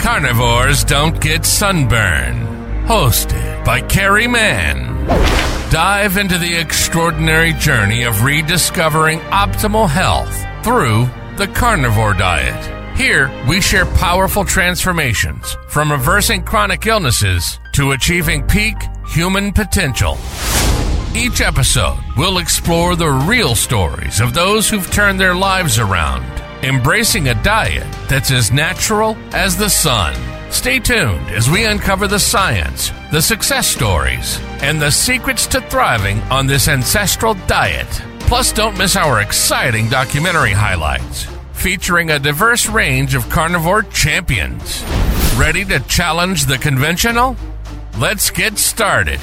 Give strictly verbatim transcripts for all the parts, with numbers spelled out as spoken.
Carnivores Don't Get Sunburn, hosted by Carrie Mann. Dive into the extraordinary journey of rediscovering optimal health through the carnivore diet. Here, we share powerful transformations from reversing chronic illnesses to achieving peak human potential. Each episode will explore the real stories of those who've turned their lives around, embracing a diet that's as natural as the sun. Stay tuned as we uncover the science, the success stories, and the secrets to thriving on this ancestral diet. Plus, don't miss our exciting documentary highlights, featuring a diverse range of carnivore champions. Ready to challenge the conventional? Let's get started.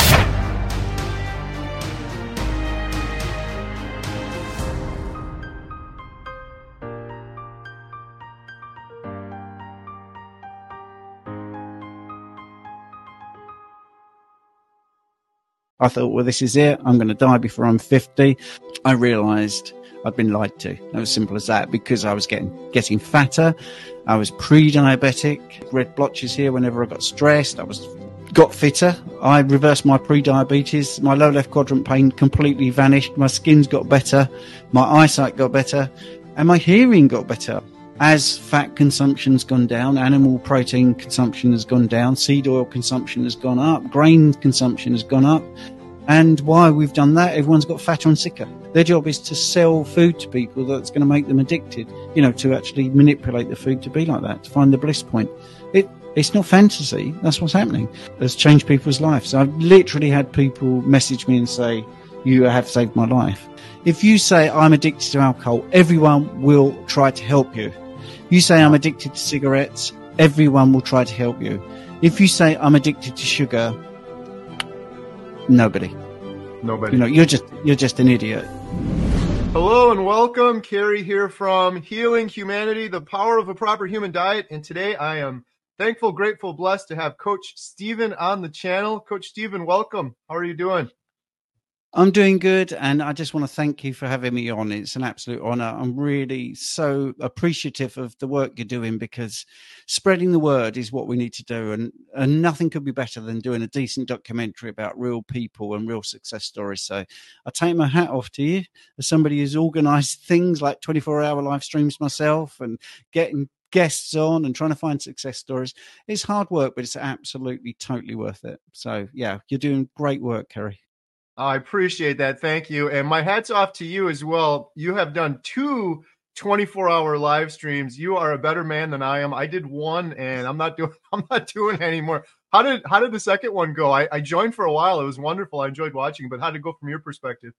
I thought, well, this is it. I'm going to die before I'm fifty. I realized I'd been lied to. It was simple as that, because I was getting getting fatter. I was pre-diabetic, red blotches here whenever I got stressed. I was got fitter. I reversed my pre-diabetes. My low left quadrant pain completely vanished. My skin's got better. My eyesight got better. And my hearing got better. As fat consumption's gone down, animal protein consumption has gone down, seed oil consumption has gone up, grain consumption has gone up. And why we've done that, everyone's got fatter and sicker. Their job is to sell food to people that's going to make them addicted, you know, to actually manipulate the food to be like that, to find the bliss point. It, it's not fantasy. That's what's happening. It's changed people's lives. I've literally had people message me and say, you have saved my life. If you say I'm addicted to alcohol, everyone will try to help you. You say I'm addicted to cigarettes, everyone will try to help you. If you say I'm addicted to sugar, nobody. Nobody. You know, you're just you're just an idiot. Hello and welcome. Carrie here from Healing Humanity, the power of a proper human diet. And today I am thankful, grateful, blessed to have Coach Stephen on the channel. Coach Stephen, welcome. How are you doing? I'm doing good, and I just want to thank you for having me on. It's an absolute honor. I'm really so appreciative of the work you're doing, because spreading the word is what we need to do, and, and nothing could be better than doing a decent documentary about real people and real success stories. So I take my hat off to you as somebody who's organized things like twenty-four hour live streams myself and getting guests on and trying to find success stories. It's hard work, but it's absolutely, totally worth it. So yeah, you're doing great work, Kerry. I appreciate that. Thank you. And my hat's off to you as well. You have done two twenty-four hour live streams. You are a better man than I am. I did one and I'm not doing, I'm not doing it anymore. How did, how did the second one go? I, I joined for a while. It was wonderful. I enjoyed watching, but how did it go from your perspective?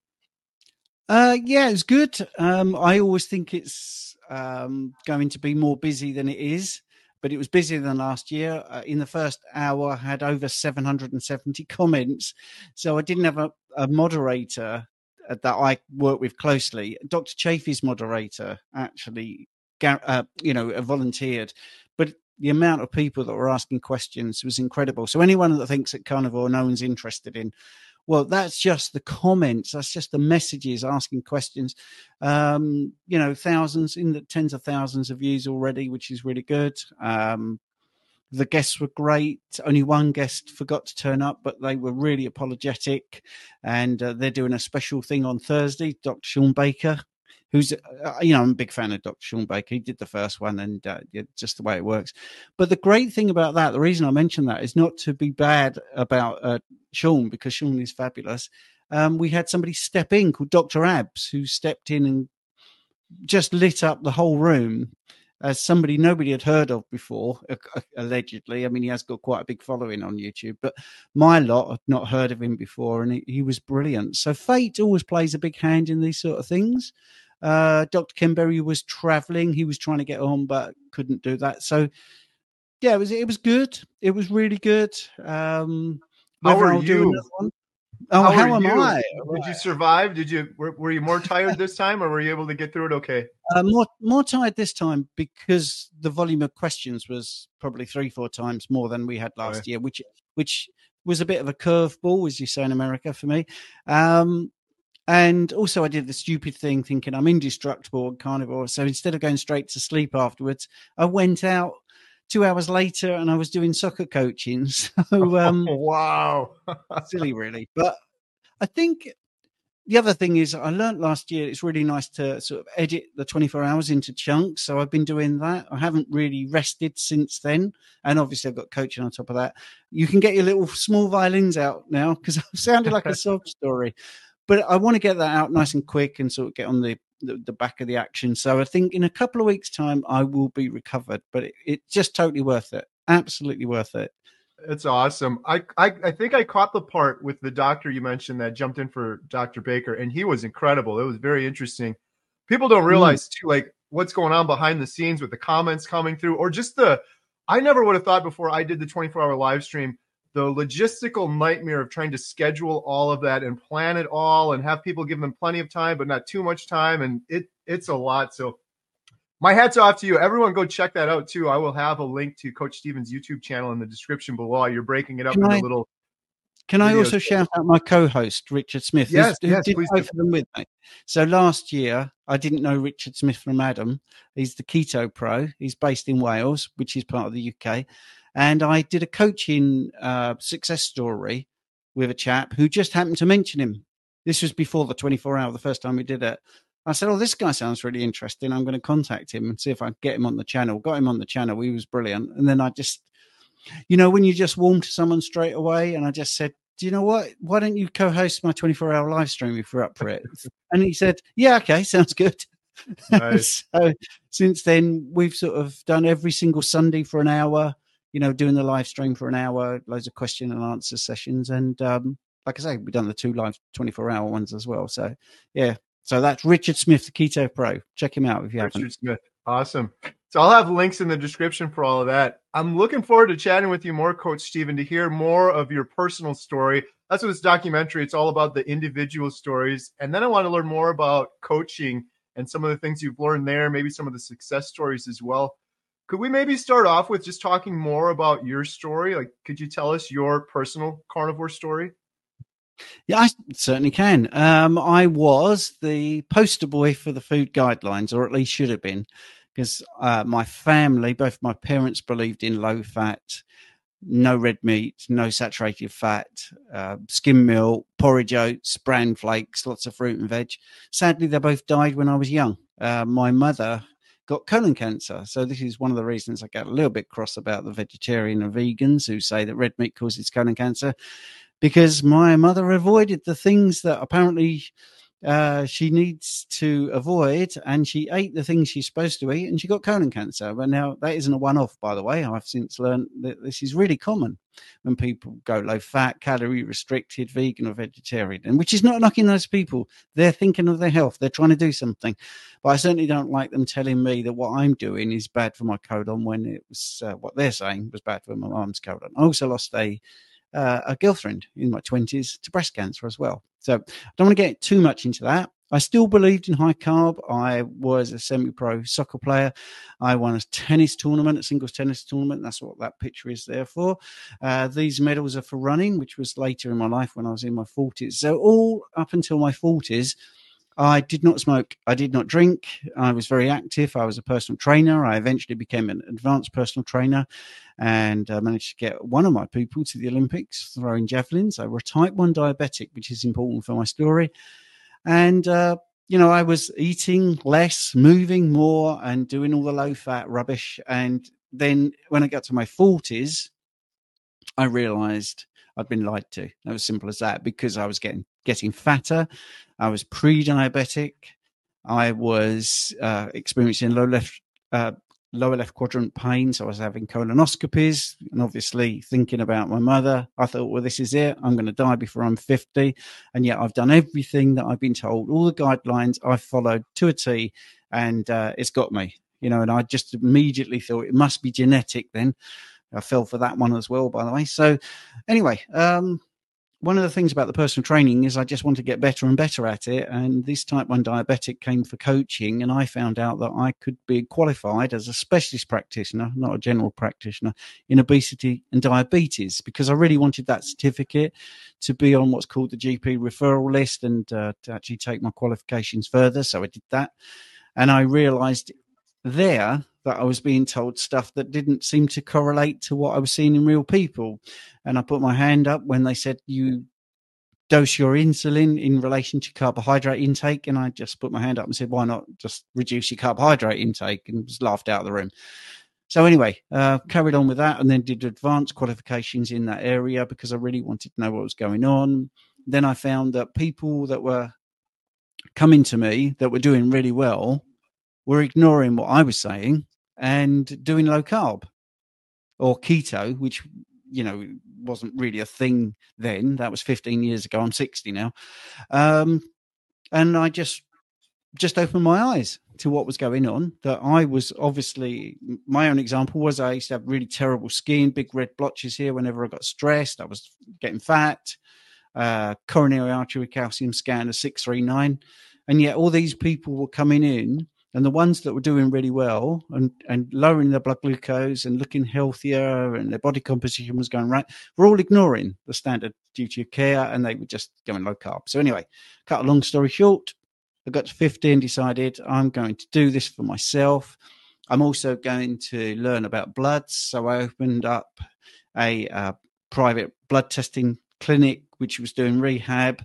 Uh, yeah, it's good. Um, I always think it's um, going to be more busy than it is. But it was busier than last year. Uh, in the first hour, I had over seven hundred seventy comments. So I didn't have a, a moderator that I work with closely. Doctor Chafee's moderator actually, uh, you know, volunteered. But the amount of people that were asking questions was incredible. So anyone that thinks that carnivore no one's interested in, well, that's just the comments. That's just the messages asking questions. Um, you know, thousands, in the tens of thousands of views already, which is really good. Um, the guests were great. Only one guest forgot to turn up, but they were really apologetic. And uh, they're doing a special thing on Thursday. Doctor Sean Baker, who's, uh, you know, I'm a big fan of Doctor Sean Baker. He did the first one, and uh, yeah, just the way it works. But the great thing about that, the reason I mention that is not to be bad about uh, Sean, because Sean is fabulous. Um, we had somebody step in called Doctor Abs, who stepped in and just lit up the whole room as somebody nobody had heard of before, uh, allegedly. I mean, he has got quite a big following on YouTube, but my lot had not heard of him before, and he, he was brilliant. So fate always plays a big hand in these sort of things. Uh, Doctor Ken Berry was traveling. He was trying to get on, but couldn't do that. So yeah, it was, it was good. It was really good. Um, How are you? Oh, how, how am you? I? Did you survive? Did you, were, were you more tired this time, or were you able to get through it okay? Uh, more, more tired this time because the volume of questions was probably three, four times more than we had last right. year, which, which was a bit of a curveball, as you say in America, for me. Um, And also I did the stupid thing thinking I'm indestructible and carnivore. So instead of going straight to sleep afterwards, I went out two hours later and I was doing soccer coaching. So, um, oh, wow. silly, really. But I think the other thing is I learned last year, it's really nice to sort of edit the twenty-four hours into chunks. So I've been doing that. I haven't really rested since then. And obviously I've got coaching on top of that. You can get your little small violins out now because I've sounded like a sob story. But I want to get that out nice and quick and sort of get on the, the, the back of the action. So I think in a couple of weeks' time, I will be recovered. But it, it's just totally worth it. Absolutely worth it. It's awesome. I, I I think I caught the part with the doctor you mentioned that jumped in for Doctor Baker, and he was incredible. It was very interesting. People don't realize, mm. too, like what's going on behind the scenes with the comments coming through, or just the – I never would have thought before I did the twenty-four hour live stream, the logistical nightmare of trying to schedule all of that and plan it all and have people give them plenty of time but not too much time, and it it's a lot. So my hat's off to you. Everyone go check that out, too. I will have a link to Coach Stephen's YouTube channel in the description below. You're breaking it up can into I, little Can videos. I also shout out my co-host, Richard Smith, yes, who yes, did please both of them with me. So last year, I didn't know Richard Smith from Adam. He's the Keto Pro. He's based in Wales, which is part of the U K. And I did a coaching uh, success story with a chap who just happened to mention him. This was before the twenty-four hour, the first time we did it. I said, oh, this guy sounds really interesting. I'm going to contact him and see if I can get him on the channel. Got him on the channel. He was brilliant. And then I just, you know, when you just warm to someone straight away, and I just said, do you know what? Why don't you co-host my twenty-four hour live stream if you're up for it? And he said, yeah, okay, sounds good. Nice. So since then, we've sort of done every single Sunday for an hour, you know, doing the live stream for an hour, loads of question and answer sessions. And um, like I say, we've done the two live twenty-four hour ones as well. So, yeah. So that's Richard Smith, the Keto Pro. Check him out if you Richard haven't. Smith. Awesome. So I'll have links in the description for all of that. I'm looking forward to chatting with you more, Coach Stephen, to hear more of your personal story. That's what this documentary, it's all about the individual stories. And then I want to learn more about coaching and some of the things you've learned there, maybe some of the success stories as well. Could we maybe start off with just talking more about your story? Like, could you tell us your personal carnivore story? Yeah, I certainly can. Um, I was the poster boy for the food guidelines, or at least should have been, because uh, my family, both my parents believed in low fat, no red meat, no saturated fat, uh, skim milk, porridge oats, bran flakes, lots of fruit and veg. Sadly, they both died when I was young. Uh, my mother got colon cancer. So this is one of the reasons I get a little bit cross about the vegetarian and vegans who say that red meat causes colon cancer. Because my mother avoided the things that apparently uh, she needs to avoid, and she ate the things she's supposed to eat, and she got colon cancer. But now that isn't a one-off, by the way. I've since learned that this is really common when people go low-fat, calorie-restricted, vegan or vegetarian, and which is not knocking those people. They're thinking of their health. They're trying to do something. But I certainly don't like them telling me that what I'm doing is bad for my colon when it was uh, what they're saying was bad for my mum's colon. I also lost a Uh, a girlfriend in my twenties to breast cancer as well. So I don't want to get too much into that. I still believed in high carb. I was a semi-pro soccer player. I won a tennis tournament, a singles tennis tournament. That's what that picture is there for. Uh, these medals are for running, which was later in my life when I was in my forties. So all up until my forties, I did not smoke. I did not drink. I was very active. I was a personal trainer. I eventually became an advanced personal trainer and uh, managed to get one of my people to the Olympics throwing javelins. I was type one diabetic, which is important for my story. And, uh, you know, I was eating less, moving more and doing all the low fat rubbish. And then when I got to my forties, I realized I'd been lied to. It was simple as that, because I was getting getting fatter. I was pre-diabetic. I was uh, experiencing low left, uh, lower left quadrant pain. So I was having colonoscopies and obviously thinking about my mother. I thought, well, this is it. I'm going to die before I'm fifty. And yet I've done everything that I've been told. All the guidelines I've followed to a T, and uh, it's got me, you know, and I just immediately thought it must be genetic then. I fell for that one as well, by the way. So anyway, um, one of the things about the personal training is I just want to get better and better at it. And this type one diabetic came for coaching, and I found out that I could be qualified as a specialist practitioner, not a general practitioner, in obesity and diabetes, because I really wanted that certificate to be on what's called the G P referral list and uh, to actually take my qualifications further. So I did that. And I realized there that I was being told stuff that didn't seem to correlate to what I was seeing in real people. And I put my hand up when they said you dose your insulin in relation to carbohydrate intake. And I just put my hand up and said, why not just reduce your carbohydrate intake? And just laughed out of the room. So anyway, uh, carried on with that and then did advanced qualifications in that area because I really wanted to know what was going on. Then I found that people that were coming to me that were doing really well were ignoring what I was saying and doing low carb or keto, which, you know, wasn't really a thing then. That was fifteen years ago. I'm sixty now. Um, and I just, just opened my eyes to what was going on, that I was obviously, my own example was I used to have really terrible skin, big red blotches here whenever I got stressed. I was getting fat, uh, coronary artery calcium scan of six three nine. And yet all these people were coming in, and the ones that were doing really well and, and lowering their blood glucose and looking healthier and their body composition was going right, were all ignoring the standard duty of care, and they were just going low carb. So anyway, cut a long story short, I got to fifty and decided I'm going to do this for myself. I'm also going to learn about bloods. So I opened up a uh, private blood testing clinic, which was doing rehab.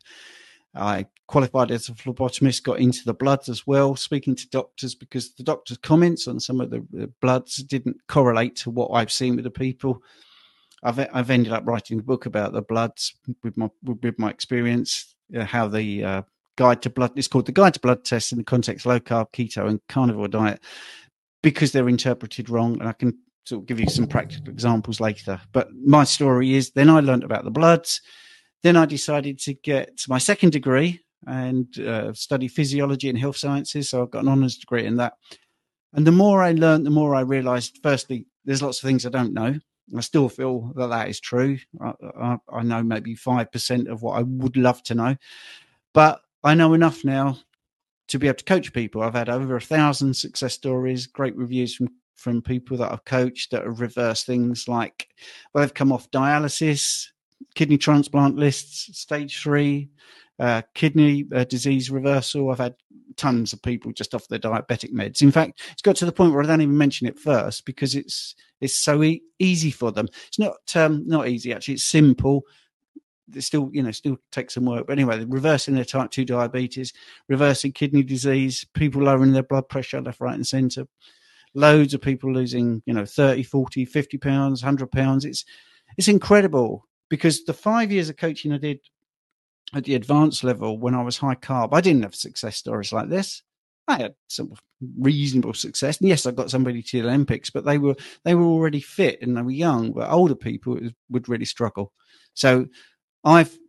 I qualified as a phlebotomist, got into the bloods as well, speaking to doctors because the doctor's comments on some of the, the bloods didn't correlate to what I've seen with the people. I've I've ended up writing a book about the bloods with my with my experience, uh, how the uh, guide to blood, it's called the Guide to Blood Tests in the context of low carb, keto and carnivore diet, because they're interpreted wrong. And I can sort of give you some practical examples later. But my story is then I learned about the bloods. Then I decided to get my second degree and uh, study physiology and health sciences. So I've got an honours degree in that. And the more I learned, the more I realised, firstly, there's lots of things I don't know. I still feel that that is true. I, I, I know maybe five percent of what I would love to know. But I know enough now to be able to coach people. I've had over a thousand success stories, great reviews from, from people that I've coached that have reversed things like, well, they've come off dialysis, kidney transplant lists, stage three, uh, kidney uh, disease reversal. I've had tons of people just off their diabetic meds. In fact, it's got to the point where I don't even mention it first because it's it's so e- easy for them. It's not um, not easy, actually. It's simple. It still, you know, still takes some work. But anyway, reversing their type two diabetes, reversing kidney disease, people lowering their blood pressure left, right and centre. Loads of people losing, you know, thirty, forty, fifty pounds, one hundred pounds. It's it's incredible. Because the five years of coaching I did at the advanced level when I was high carb, I didn't have success stories like this. I had some reasonable success. And yes, I got somebody to the Olympics, but they were they were already fit and they were young. But older people would really struggle. So I've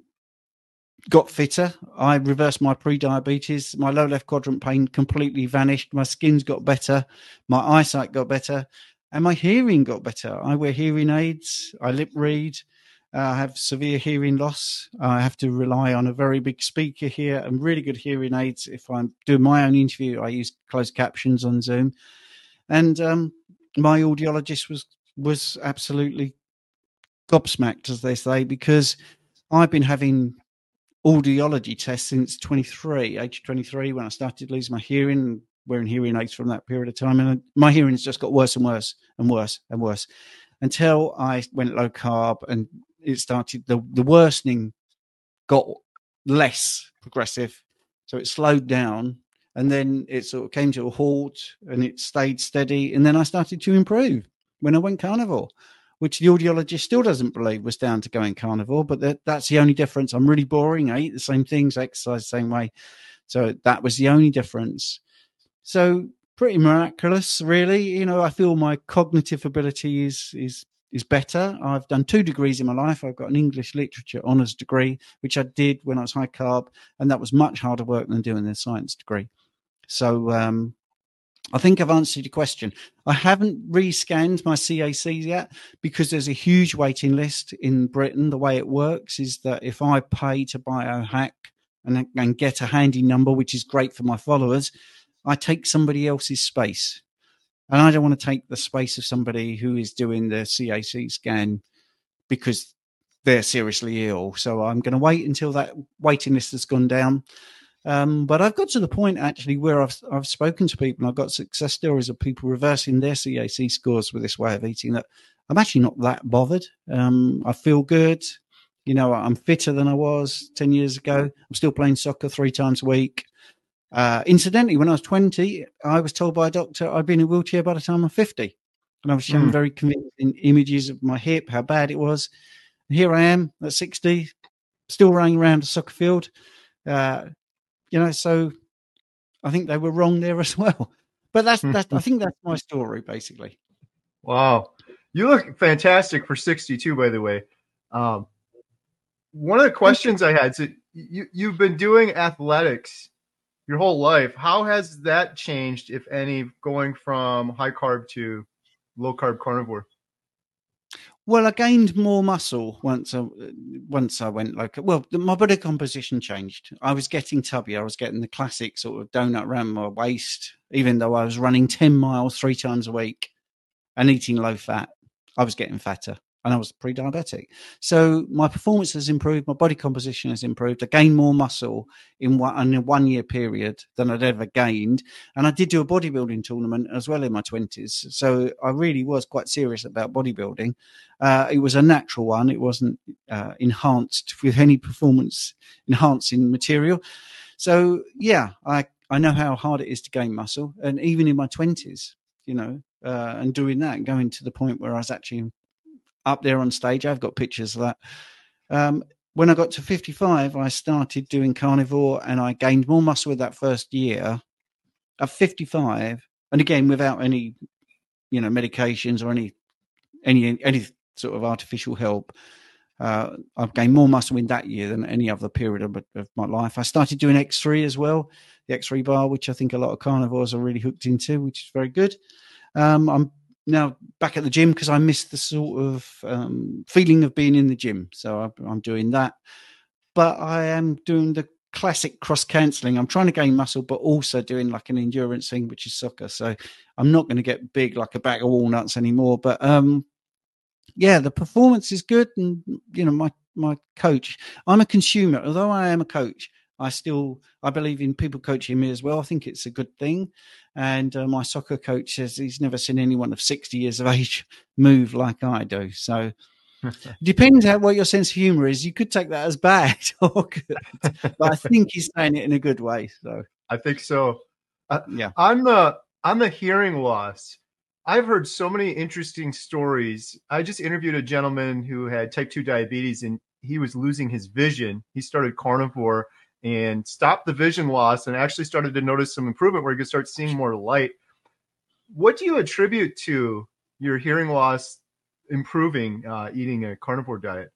got fitter. I reversed my pre-diabetes. My low left quadrant pain completely vanished. My skin's got better. My eyesight got better. And my hearing got better. I wear hearing aids. I lip read. Uh, I have severe hearing loss. I have to rely on a very big speaker here and really good hearing aids. If I'm doing my own interview, I use closed captions on Zoom. And um, my audiologist was was absolutely gobsmacked, as they say, because I've been having audiology tests since twenty-three, age twenty-three, when I started losing my hearing, wearing hearing aids from that period of time. And my hearing has just got worse and worse and worse and worse until I went low carb and it started, the, the worsening got less progressive. So it slowed down and then it sort of came to a halt and it stayed steady. And then I started to improve when I went carnivore, which the audiologist still doesn't believe was down to going carnivore, but that, that's the only difference. I'm really boring. I eat the same things, exercise the same way. So that was the only difference. So pretty miraculous, really. You know, I feel my cognitive ability is, is, is better. I've done two degrees in my life. I've got an English literature honours degree, which I did when I was high carb, and that was much harder work than doing the science degree. So um, I think I've answered your question. I haven't rescanned my C A Cs yet because there's a huge waiting list in Britain. The way it works is that if I pay to Biohack and, and get a handy number, which is great for my followers, I take somebody else's space. And I don't want to take the space of somebody who is doing the C A C scan because they're seriously ill. So I'm going to wait until that waiting list has gone down. Um, but I've got to the point actually where I've I've spoken to people and I've got success stories of people reversing their C A C scores with this way of eating that I'm actually not that bothered. Um, I feel good. You know, I'm fitter than I was ten years ago. I'm still playing soccer three times a week. Uh, incidentally, when I was twenty, I was told by a doctor I'd be in a wheelchair by the time I'm fifty. And I was shown mm. very convincing images of my hip, how bad it was. And here I am at sixty, still running around a soccer field. Uh, you know, so I think they were wrong there as well. But that's, that's I think that's my story, basically. Wow. You look fantastic for sixty-two, by the way. Um, one of the questions I had, so you, you've been doing athletics your whole life. How has that changed, if any, going from high carb to low carb carnivore? Well, I gained more muscle once I, once I went low carb. Well, my body composition changed. I was getting tubby. I was getting the classic sort of donut around my waist, even though I was running ten miles three times a week and eating low fat. I was getting fatter. And I was pre-diabetic. So my performance has improved. My body composition has improved. I gained more muscle in one, in a one-year period than I'd ever gained. And I did do a bodybuilding tournament as well in my twenties. So I really was quite serious about bodybuilding. Uh, it was a natural one. It wasn't uh, enhanced with any performance-enhancing material. So, yeah, I, I know how hard it is to gain muscle. And even in my twenties, you know, uh, and doing that, going to the point where I was actually up there on stage. I've got pictures of that. Um, when I got to fifty-five, I started doing carnivore and I gained more muscle with that first year. At fifty-five, and again, without any, you know, medications or any, any, any sort of artificial help, uh, I've gained more muscle in that year than any other period of, of my life. I started doing X three as well, the X three bar, which I think a lot of carnivores are really hooked into, which is very good. Um, I'm now back at the gym because I miss the sort of um, feeling of being in the gym. So I, I'm doing that. But I am doing the classic cross cancelling. I'm trying to gain muscle, but also doing like an endurance thing, which is soccer. So I'm not going to get big like a bag of walnuts anymore. But um, yeah, the performance is good. And, you know, my, my coach, I'm a consumer. Although I am a coach, I still, I believe in people coaching me as well. I think it's a good thing. And uh, my soccer coach says he's never seen anyone of sixty years of age move like I do. So it depends on what your sense of humor is. You could take that as bad or good, but I think he's saying it in a good way. So I think so. Uh, yeah. On the, on the hearing loss, I've heard so many interesting stories. I just interviewed a gentleman who had type two diabetes and he was losing his vision. He started carnivore and stopped the vision loss and actually started to notice some improvement where he could start seeing more light. What do you attribute to your hearing loss improving uh, eating a carnivore diet?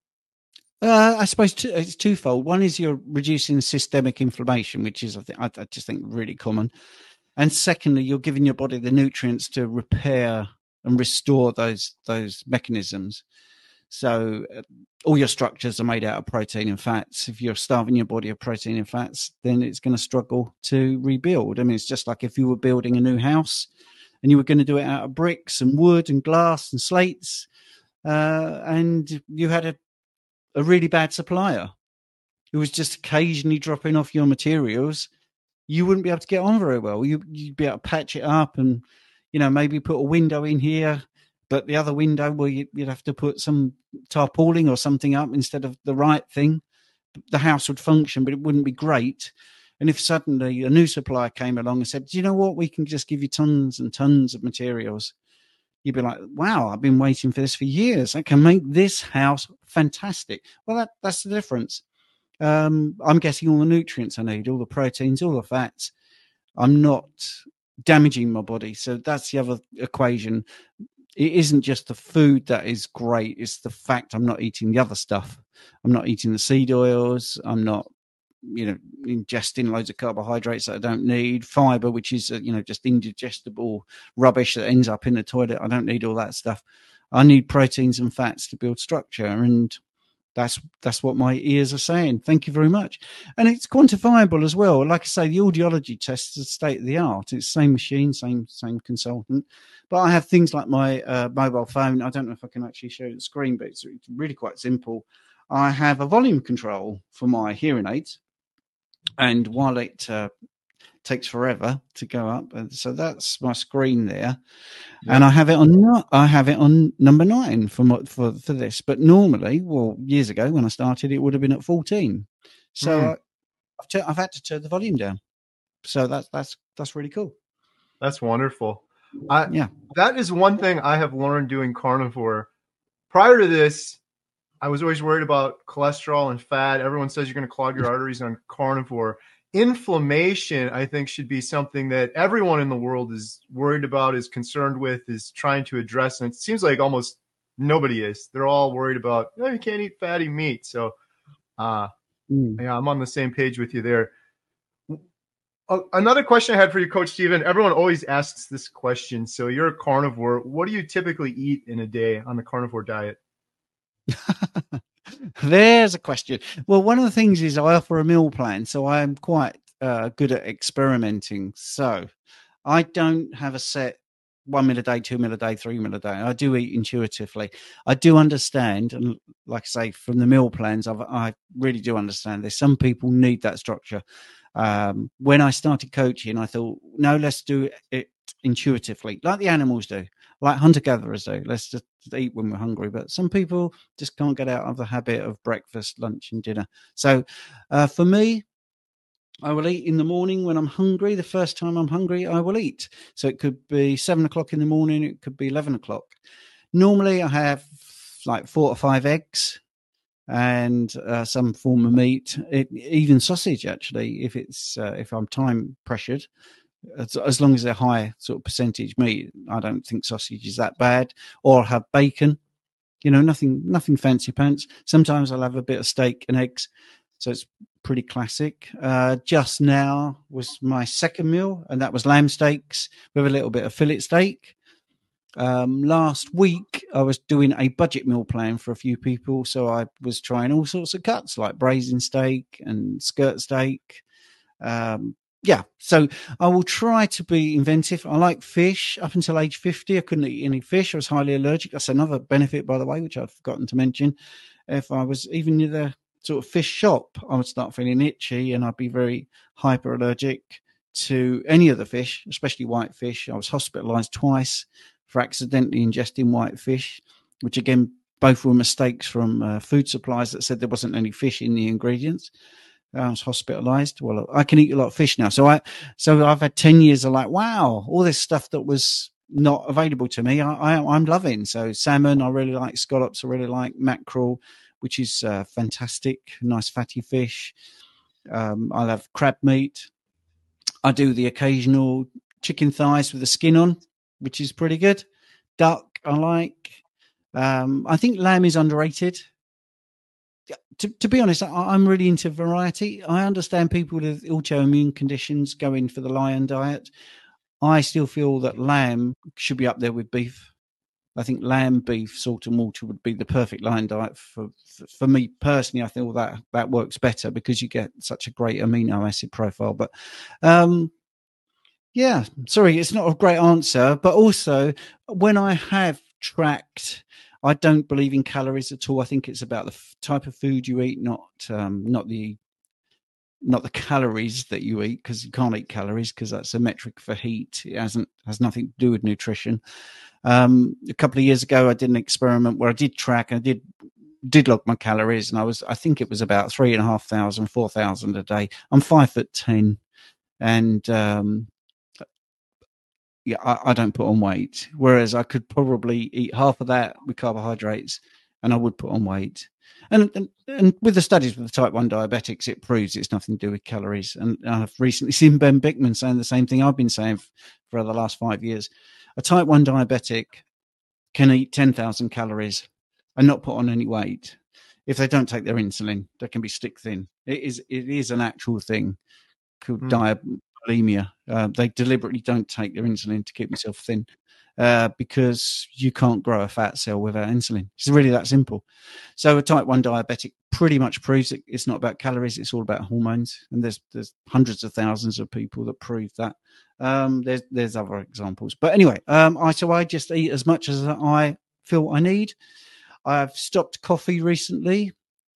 Uh, I suppose two, it's twofold. One is you're reducing systemic inflammation, which is I, think, I, I just think really common. And secondly, you're giving your body the nutrients to repair and restore those those mechanisms. So uh, all your structures are made out of protein and fats. If you're starving your body of protein and fats, then it's going to struggle to rebuild. I mean, it's just like if you were building a new house and you were going to do it out of bricks and wood and glass and slates, uh, and you had a, a really bad supplier who was just occasionally dropping off your materials, you wouldn't be able to get on very well. You, you'd be able to patch it up and, you know, maybe put a window in here, but the other window, well, you'd have to put some tarpaulin or something up instead of the right thing. The house would function, but it wouldn't be great. And if suddenly a new supplier came along and said, do you know what, we can just give you tons and tons of materials, you'd be like, wow, I've been waiting for this for years. I can make this house fantastic. Well, that, that's the difference. Um, I'm getting all the nutrients I need, all the proteins, all the fats. I'm not damaging my body. So that's the other equation. It isn't just the food that is great. It's the fact I'm not eating the other stuff. I'm not eating the seed oils. I'm not, you know, ingesting loads of carbohydrates that I don't need. Fiber, which is, uh, you know, just indigestible rubbish that ends up in the toilet. I don't need all that stuff. I need proteins and fats to build structure. And that's that's what my ears are saying. Thank you very much. And it's quantifiable as well. Like I say, the audiology test is state of the art. It's the same machine, same same consultant. But I have things like my uh, mobile phone. I don't know if I can actually show the screen, but it's, it's really quite simple. I have a volume control for my hearing aids. and while it uh, takes forever to go up, and so that's my screen there, yep. and I have it on I have it on number nine for for for this. But normally, well, years ago when I started, it would have been at fourteen. So mm. I, I've, t- I've had to turn the volume down. So that's that's that's really cool. That's wonderful. I, yeah, that is one thing I have learned doing carnivore. Prior to this, I was always worried about cholesterol and fat. Everyone says you're going to clog your arteries on carnivore. Inflammation, I think, should be something that everyone in the world is worried about, is concerned with, is trying to address. And it seems like almost nobody is. They're all worried about, oh, you can't eat fatty meat. So, uh, mm. yeah, I'm on the same page with you there. Another question I had for you, Coach Steven. Everyone always asks this question. So you're a carnivore. What do you typically eat in a day on the carnivore diet? There's a question. Well, one of the things is I offer a meal plan, so I'm quite uh, good at experimenting. So I don't have a set one meal a day, two meal a day, three meal a day. I do eat intuitively. I do understand, and like I say, from the meal plans, I've, I really do understand this. Some people need that structure. Um, when I started coaching, I thought, no, let's do it intuitively, like the animals do, like hunter-gatherers do. Let's just eat when we're hungry. But some people just can't get out of the habit of breakfast, lunch, and dinner. So uh, for me, I will eat in the morning when I'm hungry. The first time I'm hungry, I will eat. So it could be seven o'clock in the morning. It could be eleven o'clock. Normally, I have like four or five eggs and uh, some form of meat, it, even sausage, actually, if it's uh, if I'm time pressured. As, as long as they're high sort of percentage meat, I don't think sausage is that bad. Or I'll have bacon, you know, nothing nothing fancy pants. Sometimes I'll have a bit of steak and eggs. So it's pretty classic. Uh, just now was my second meal, and that was lamb steaks with a little bit of fillet steak. Um, last week, I was doing a budget meal plan for a few people. So I was trying all sorts of cuts like braising steak and skirt steak. Um, yeah, so I will try to be inventive. I like fish. Up until age fifty, I couldn't eat any fish. I was highly allergic. That's another benefit, by the way, which I'd forgotten to mention. If I was even near the sort of fish shop, I would start feeling itchy and I'd be very hyper allergic to any of the fish, especially white fish. I was hospitalized twice for accidentally ingesting white fish, which again, both were mistakes from uh, food suppliers that said there wasn't any fish in the ingredients. I was hospitalized. Well, I can eat a lot of fish now. So I, so I've had ten years of like, wow, all this stuff that was not available to me, I, I, I'm loving. So salmon, I really like. Scallops, I really like. Mackerel, which is uh, fantastic. Nice fatty fish. Um, I love crab meat. I do the occasional chicken thighs with the skin on, which is pretty good. Duck, I like. Um, I think lamb is underrated. To, to be honest, I, I'm really into variety. I understand people with autoimmune conditions go in for the lion diet. I still feel that lamb should be up there with beef. I think lamb, beef, salt and water would be the perfect lion diet for, for, for me personally. I feel that that works better because you get such a great amino acid profile. But um, yeah, sorry, it's not a great answer. But also, when I have tracked, I don't believe in calories at all. I think it's about the f- type of food you eat, not um, not the not the calories that you eat, because you can't eat calories because that's a metric for heat. It hasn't has nothing to do with nutrition. Um, a couple of years ago, I did an experiment where I did track and I did did log my calories, and I was I think it was about three and a half thousand, four thousand a day. I'm five foot ten, and um, yeah, I, I don't put on weight. Whereas I could probably eat half of that with carbohydrates, and I would put on weight. And and, and with the studies with the type one diabetics, it proves it's nothing to do with calories. And I've recently seen Ben Bickman saying the same thing I've been saying for the last five years. A type one diabetic can eat ten thousand calories and not put on any weight. If they don't take their insulin, they can be stick thin. It is it is an actual thing called mm. diabulimia. Uh, they deliberately don't take their insulin to keep themselves thin uh, because you can't grow a fat cell without insulin. It's really that simple. So a type one diabetic pretty much proves it. It's not about calories. It's all about hormones. And there's there's hundreds of thousands of people that prove that. Um, there's there's other examples. But anyway, um, I so I just eat as much as I feel I need. I've stopped coffee recently.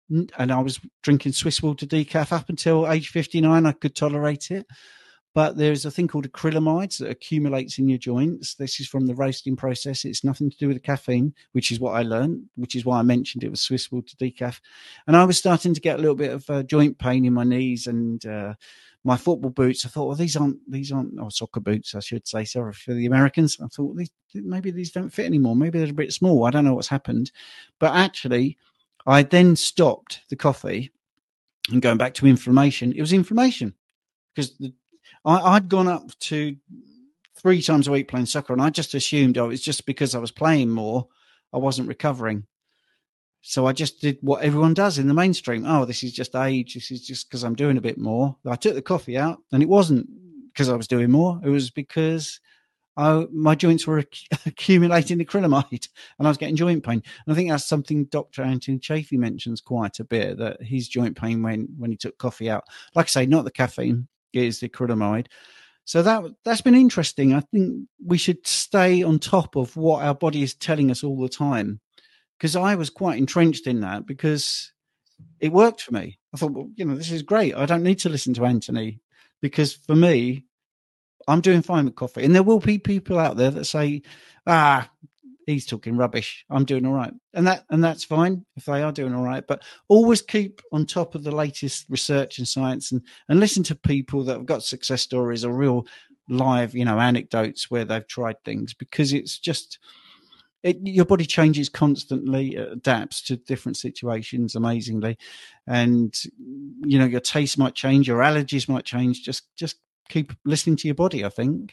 and I was drinking Swiss water decaf up until age fifty-nine. I could tolerate it. But there's a thing called acrylamides that accumulates in your joints. This is from the roasting process. It's nothing to do with the caffeine, which is what I learned, which is why I mentioned it was Swiss water decaf. And I was starting to get a little bit of uh, joint pain in my knees and uh, my football boots. I thought, well, these aren't, these aren't, oh, soccer boots, I should say. Sorry for the Americans. I thought, these, maybe these don't fit anymore. Maybe they're a bit small. I don't know what's happened. But actually, I then stopped the coffee and going back to inflammation. It was inflammation because the I, I'd gone up to three times a week playing soccer, and I just assumed, oh, it's just because I was playing more, I wasn't recovering. So I just did what everyone does in the mainstream. Oh, this is just age. This is just because I'm doing a bit more. I took the coffee out, and it wasn't because I was doing more. It was because I, my joints were ac- accumulating acrylamide, and I was getting joint pain. And I think that's something Doctor Anthony Chaffee mentions quite a bit, that his joint pain when, when he took coffee out. Like I say, not the caffeine. Is the acrylamide. So that that's been interesting. I think we should stay on top of what our body is telling us all the time, because I was quite entrenched in that because it worked for me. I thought, well, you know, this is great. I don't need to listen to Anthony because for me, I'm doing fine with coffee. And there will be people out there that say, ah, he's talking rubbish. I'm doing all right. And that and that's fine if they are doing all right. But always keep on top of the latest research and science and, and listen to people that have got success stories or real live, you know, anecdotes where they've tried things, because it's just, it, your body changes constantly, it adapts to different situations amazingly. And, you know, your taste might change, your allergies might change. Just, just keep listening to your body, I think.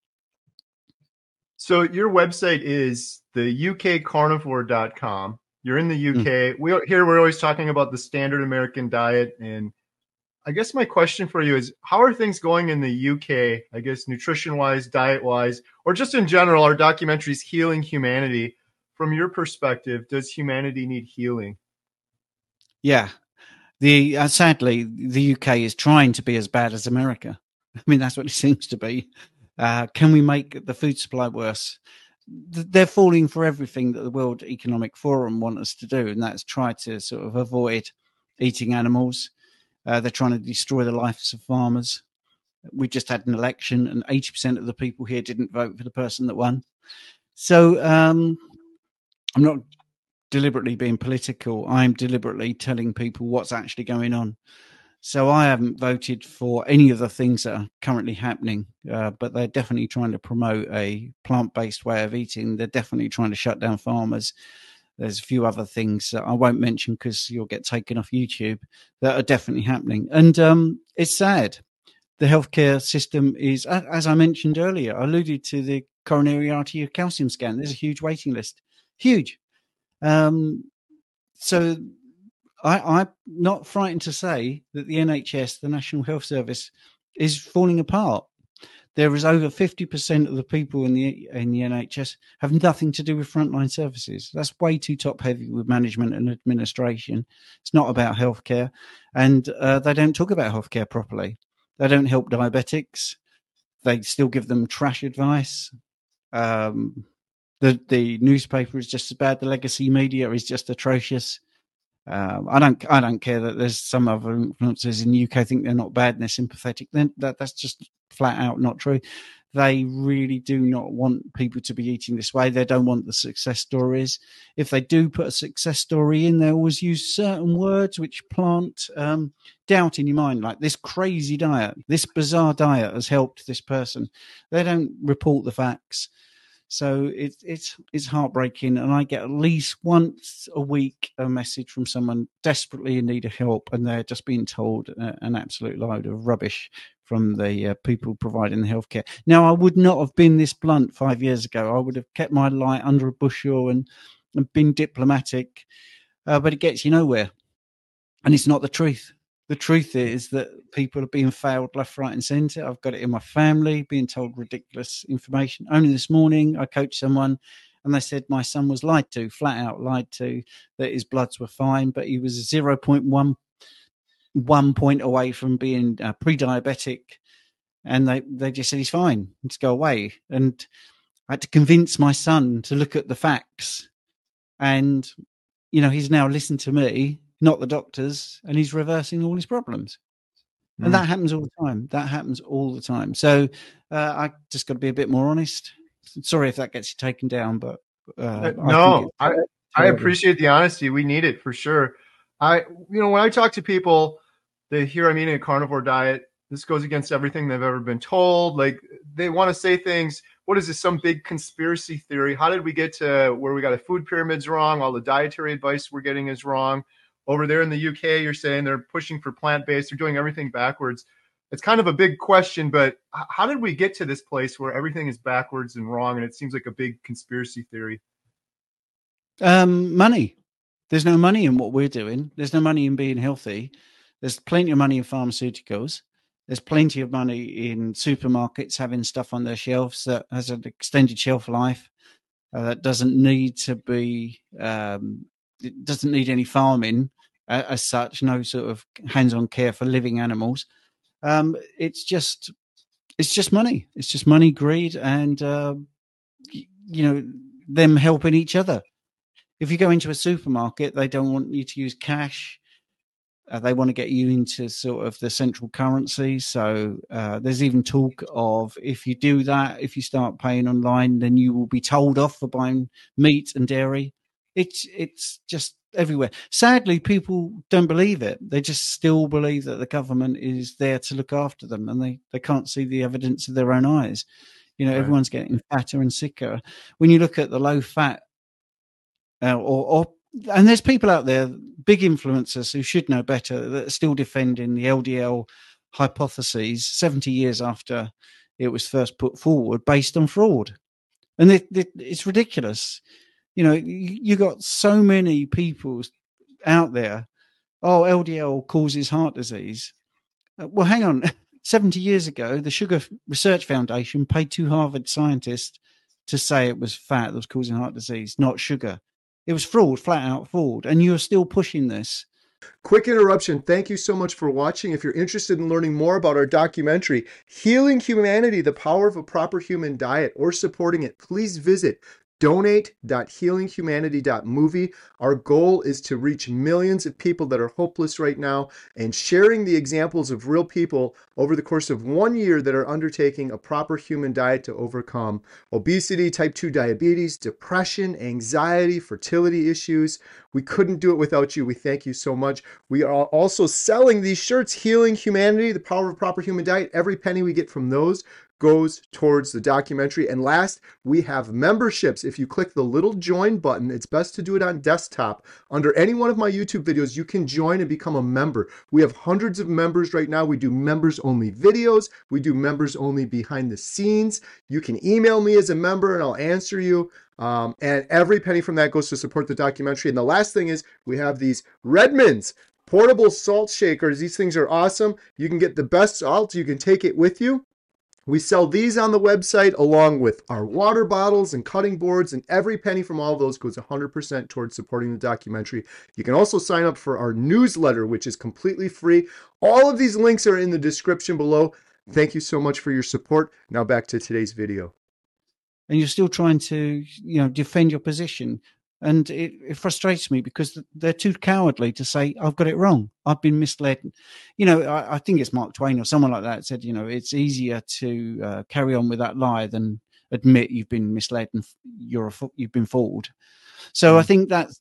So your website is the U K carnivore dot com. You're in the U K. Mm. We here we're always talking about the standard American diet, and I guess my question for you is, how are things going in the U K? I guess nutrition-wise, diet-wise, or just in general, our documentaries Healing Humanity. From your perspective, does humanity need healing? Yeah, the uh, sadly the U K is trying to be as bad as America. I mean, that's what it seems to be. Uh, can we make the food supply worse? They're falling for everything that the World Economic Forum want us to do, and that's try to sort of avoid eating animals. Uh, they're trying to destroy the lives of farmers. We just had an election, and eighty percent of the people here didn't vote for the person that won. So um, I'm not deliberately being political. I'm deliberately telling people what's actually going on. So I haven't voted for any of the things that are currently happening, uh, but they're definitely trying to promote a plant-based way of eating. They're definitely trying to shut down farmers. There's a few other things that I won't mention because you'll get taken off YouTube that are definitely happening. And um, it's sad. The healthcare system is, as I mentioned earlier, I alluded to the coronary artery calcium scan. There's a huge waiting list. Huge. Um, so... I, I'm not frightened to say that the N H S, the National Health Service, is falling apart. There is over fifty percent of the people in the in the N H S have nothing to do with frontline services. That's way too top heavy with management and administration. It's not about healthcare, and uh, they don't talk about healthcare properly. They don't help diabetics. They still give them trash advice. Um, the the newspaper is just as bad. The legacy media is just atrocious. Um, I don't. I don't care that there's some other influencers in the U K think they're not bad and they're sympathetic. Then that that's just flat out not true. They really do not want people to be eating this way. They don't want the success stories. If they do put a success story in, they always use certain words which plant um, doubt in your mind, like this crazy diet, this bizarre diet has helped this person. They don't report the facts. So it's it's it's heartbreaking, and I get at least once a week a message from someone desperately in need of help, and they're just being told uh, an absolute load of rubbish from the uh, people providing the healthcare. Now, I would not have been this blunt five years ago. I would have kept my light under a bushel and, and been diplomatic, uh, but it gets you nowhere, and it's not the truth. The truth is that people are being failed left, right, and centre. I've got it in my family, being told ridiculous information. Only this morning, I coached someone, and they said my son was lied to, flat out lied to, that his bloods were fine, but he was zero point one one point away from being uh, pre-diabetic, and they, they just said he's fine, just go away. And I had to convince my son to look at the facts, and you know he's now listened to me. not the doctors, and he's reversing all his problems. And mm. that happens all the time. That happens all the time. So uh, I just got to be a bit more honest. Sorry if that gets you taken down, but uh, no, I, I, I appreciate the honesty. We need it for sure. I, you know, when I talk to people, they hear I'm eating a carnivore diet. This goes against everything they've ever been told. Like, they want to say things. What is this? Some big conspiracy theory? How did we get to where we got the food pyramids wrong? All the dietary advice we're getting is wrong. Over there in the U K, you're saying they're pushing for plant-based. They're doing everything backwards. It's kind of a big question, but how did we get to this place where everything is backwards and wrong? And it seems like a big conspiracy theory. Um, money. There's no money in what we're doing. There's no money in being healthy. There's plenty of money in pharmaceuticals. There's plenty of money in supermarkets having stuff on their shelves that has an extended shelf life, uh, that doesn't need to be, um, it doesn't need any farming uh, as such, no sort of hands-on care for living animals. Um, it's just, it's just money. It's just money, greed, and, uh, you know, them helping each other. If you go into a supermarket, they don't want you to use cash. Uh, they want to get you into sort of the central currency. So uh, there's even talk of, if you do that, if you start paying online, then you will be told off for buying meat and dairy. It's it's just everywhere. Sadly, people don't believe it. They just still believe that the government is there to look after them, and they, they can't see the evidence of their own eyes. You know, right. Everyone's getting fatter and sicker. When you look at the low fat, uh, or, or and there's people out there, big influencers who should know better, that are still defending the L D L hypotheses seventy years after it was first put forward, based on fraud. And it, it, it's ridiculous. You know, you, you got so many people out there, oh, L D L causes heart disease. Uh, well, hang on. seventy years ago, the Sugar Research Foundation paid two Harvard scientists to say it was fat that was causing heart disease, not sugar. It was fraud, flat out fraud. And you're still pushing this. Quick interruption. Thank you so much for watching. If you're interested in learning more about our documentary, Healing Humanity, The Power of a Proper Human Diet, or supporting it, please visit donate dot healing humanity dot movie. Our goal is to reach millions of people that are hopeless right now, and sharing the examples of real people over the course of one year that are undertaking a proper human diet to overcome obesity, type two diabetes, depression, anxiety, fertility issues. We couldn't do it without you. We thank you so much. We are also selling these shirts, Healing Humanity, The Power of a Proper Human Diet. Every penny we get from those goes towards the documentary. And last, we have memberships. If you click the little join button, it's best to do it on desktop. Under any one of my YouTube videos, you can join and become a member. We have hundreds of members right now. We do members only videos. We do members only behind the scenes. You can email me as a member and I'll answer you. Um, and every penny from that goes to support the documentary. And the last thing is, we have these Redmonds portable salt shakers. These things are awesome. You can get the best salt. You can take it with you. We sell these on the website along with our water bottles and cutting boards, and every penny from all of those goes one hundred percent towards supporting the documentary. You can also sign up for our newsletter, which is completely free. All of these links are in the description below. Thank you so much for your support. Now back to today's video. And you're still trying to, you know, defend your position. And it, it frustrates me because they're too cowardly to say, I've got it wrong. I've been misled. You know, I, I think it's Mark Twain or someone like that said, you know, it's easier to uh, carry on with that lie than admit you've been misled and you're a, you've been fooled. So mm. I think that's,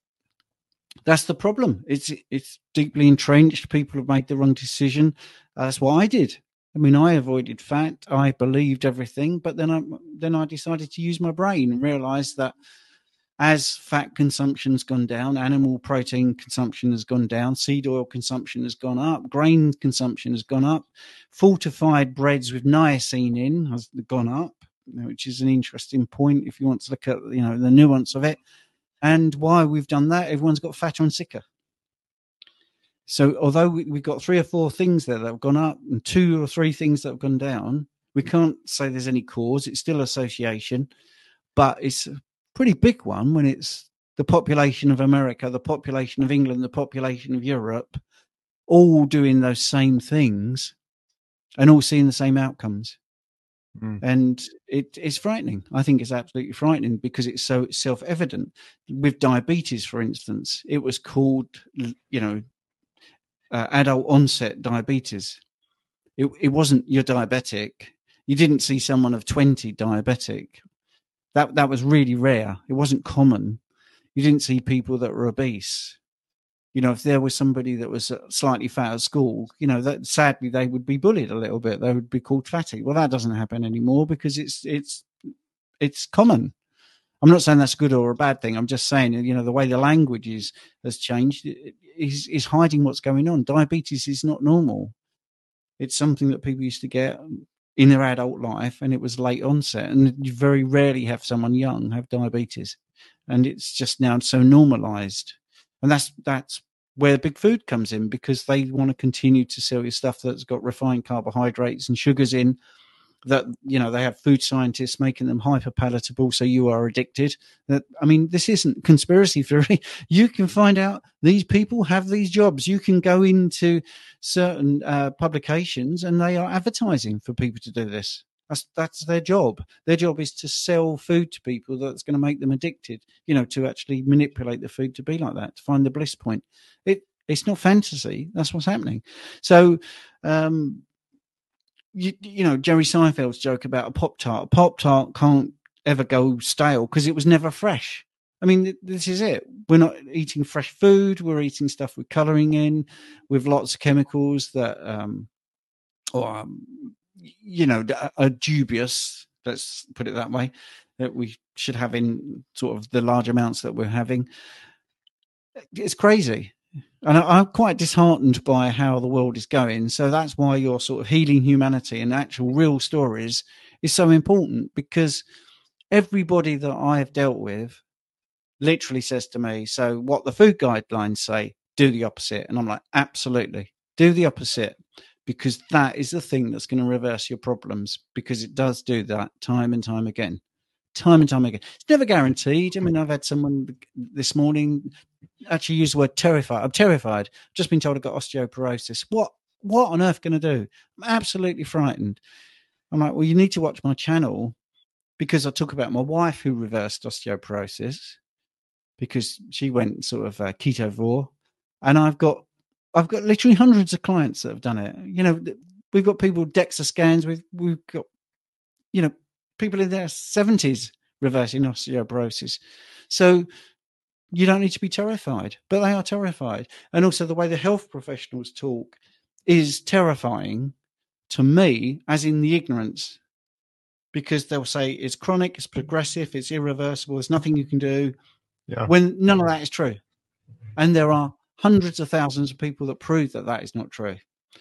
that's the problem. It's, it's deeply entrenched. People have made the wrong decision. Uh, that's what I did. I mean, I avoided fat. I believed everything, but then I, then I decided to use my brain and realized that as fat consumption's gone down, animal protein consumption has gone down, seed oil consumption has gone up, grain consumption has gone up, fortified breads with niacin in has gone up, which is an interesting point if you want to look at, you know, the nuance of it. And why we've done that, everyone's got fatter and sicker. So although we've got three or four things there that have gone up and two or three things that have gone down, we can't say there's any cause. It's still association, but it's pretty big one when it's the population of America, the population of England, the population of Europe, all doing those same things and all seeing the same outcomes. Mm. And it, it's frightening. I think it's absolutely frightening because it's so self-evident. With diabetes, for instance, it was called, you know, uh, adult onset diabetes. It, it wasn't you're diabetic. You didn't see someone of twenty diabetic. That that was really rare. It wasn't common. You didn't see people that were obese. You know, if there was somebody that was slightly fat at school, you know, that sadly they would be bullied a little bit. They would be called fatty. Well, that doesn't happen anymore because it's it's it's common. I'm not saying that's good or a bad thing. I'm just saying, you know, the way the language is has changed is is hiding what's going on. Diabetes is not normal. It's something that people used to get in their adult life, and it was late onset. And you very rarely have someone young have diabetes, and it's just now so normalized. And that's that's where big food comes in, because they want to continue to sell you stuff that's got refined carbohydrates and sugars in, that, you know, they have food scientists making them hyper palatable, so you are addicted. That, I mean, this isn't conspiracy theory. You can find out these people have these jobs. You can go into certain uh, publications and they are advertising for people to do this. That's that's their job. Their job is to sell food to people that's going to make them addicted, you know, to actually manipulate the food to be like that, to find the bliss point. It It's not fantasy. That's what's happening. So, um, you, you know, Jerry Seinfeld's joke about a Pop-Tart. A Pop-Tart can't ever go stale because it was never fresh. I mean, this is it. We're not eating fresh food. We're eating stuff with colouring in, with lots of chemicals that, um, or, um, you know, are dubious, let's put it that way, that we should have in sort of the large amounts that we're having. It's crazy. And I'm quite disheartened by how the world is going. So that's why your sort of healing humanity and actual real stories is so important, because everybody that I have dealt with literally says to me, so what the food guidelines say, do the opposite. And I'm like, absolutely, do the opposite, because that is the thing that's going to reverse your problems, because it does do that time and time again. Time and time again. It's never guaranteed. I mean, I've had someone this morning actually use the word terrified. I'm terrified. I've just been told I've got osteoporosis. What what on earth can I do? I'm absolutely frightened. I'm like, well, you need to watch my channel, because I talk about my wife who reversed osteoporosis because she went sort of uh, ketovore, and I've got I've got literally hundreds of clients that have done it. You know, we've got people DEXA scans. We've we've got, you know, people in their seventies reversing osteoporosis. So you don't need to be terrified, but they are terrified. And also the way the health professionals talk is terrifying to me, as in the ignorance, because they'll say it's chronic, it's progressive, it's irreversible, there's nothing you can do, yeah. when none of that is true. And there are hundreds of thousands of people that prove that that is not true.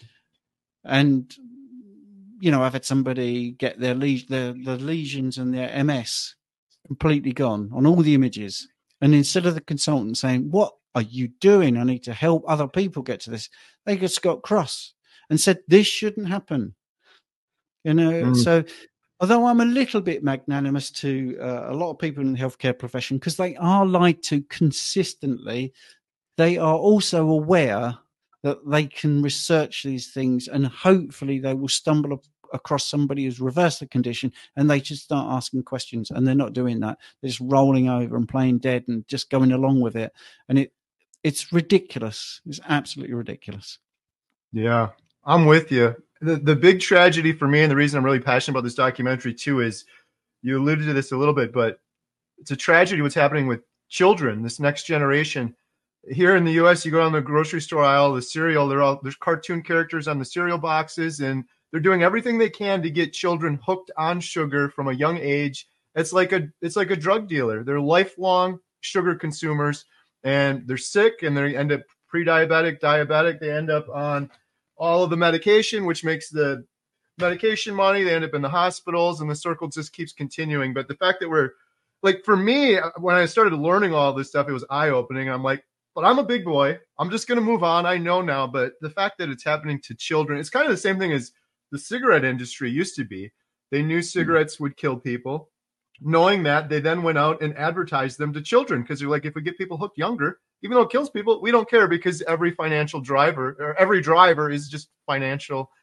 And, you know, I've had somebody get their, le- their the lesions and their M S completely gone on all the images. And instead of the consultant saying, what are you doing? I need to help other people get to this, they just got cross and said, this shouldn't happen. You know, mm. So although I'm a little bit magnanimous to uh, a lot of people in the healthcare profession, because they are lied to consistently, they are also aware that they can research these things, and hopefully they will stumble up across somebody who's reversed the condition, and they just start asking questions, and they're not doing that. They're just rolling over and playing dead and just going along with it. And it it's ridiculous. It's absolutely ridiculous. Yeah, I'm with you. The the big tragedy for me, and the reason I'm really passionate about this documentary too, is you alluded to this a little bit, but it's a tragedy what's happening with children, this next generation. Here in the U S, you go down the grocery store aisle, the cereal, they're all, there's cartoon characters on the cereal boxes, and they're doing everything they can to get children hooked on sugar from a young age. It's like a it's like a drug dealer. They're lifelong sugar consumers, and they're sick, and they end up pre-diabetic, diabetic. They end up on all of the medication, which makes the medication money. They end up in the hospitals, and the circle just keeps continuing. But the fact that we're, like, for me, when I started learning all this stuff, it was eye-opening. I'm like, but I'm a big boy. I'm just going to move on. I know now. But the fact that it's happening to children, it's kind of the same thing as the cigarette industry used to be. They knew cigarettes would kill people. Knowing that, they then went out and advertised them to children, because they're like, if we get people hooked younger, even though it kills people, we don't care, because every financial driver or every driver is just financial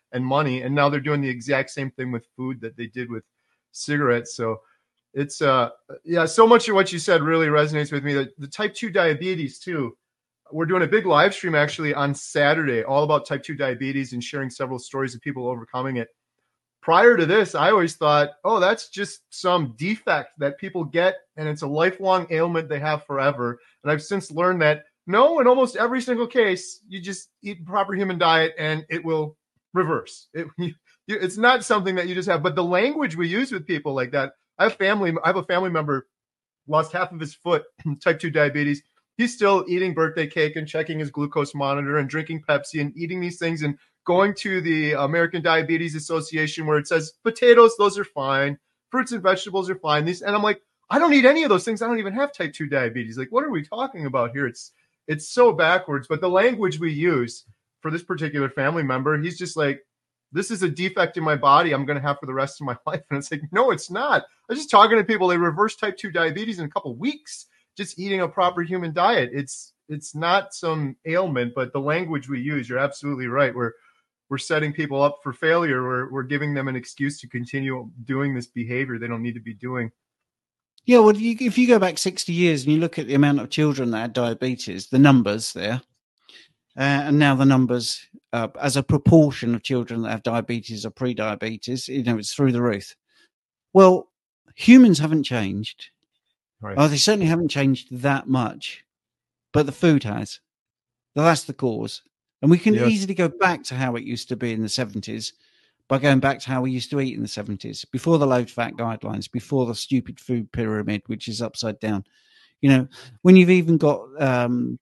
and money. And now they're doing the exact same thing with food that they did with cigarettes. So it's, uh, yeah, so much of what you said really resonates with me. The, the type two diabetes too. We're doing a big live stream actually on Saturday, all about type two diabetes and sharing several stories of people overcoming it. Prior to this, I always thought, oh, that's just some defect that people get, and it's a lifelong ailment they have forever. And I've since learned that no, in almost every single case, you just eat proper human diet and it will reverse. It, you, it's not something that you just have, but the language we use with people like that. I have family. I have a family member lost half of his foot, type two diabetes. He's still eating birthday cake and checking his glucose monitor and drinking Pepsi and eating these things and going to the American Diabetes Association where it says potatoes, those are fine. Fruits and vegetables are fine. These, and I'm like, I don't eat any of those things. I don't even have type two diabetes. Like, what are we talking about here? It's, it's so backwards. But the language we use for this particular family member, he's just like, this is a defect in my body I'm going to have for the rest of my life. And it's like, no, it's not. I was just talking to people. They reverse type two diabetes in a couple of weeks, just eating a proper human diet. It's, it's not some ailment, but the language we use, you're absolutely right. We're, we're setting people up for failure. We're, we're giving them an excuse to continue doing this behavior they don't need to be doing. Yeah, well, you, if you go back sixty years and you look at the amount of children that had diabetes, the numbers there, uh, and now the numbers uh, as a proportion of children that have diabetes or pre-diabetes, you know, it's through the roof. Well, humans haven't changed. Right. Oh, they certainly haven't changed that much, but the food has. So that's the cause. And we can Yes. easily go back to how it used to be in the seventies by going back to how we used to eat in the seventies, before the low-fat guidelines, before the stupid food pyramid, which is upside down. You know, when you've even got, um,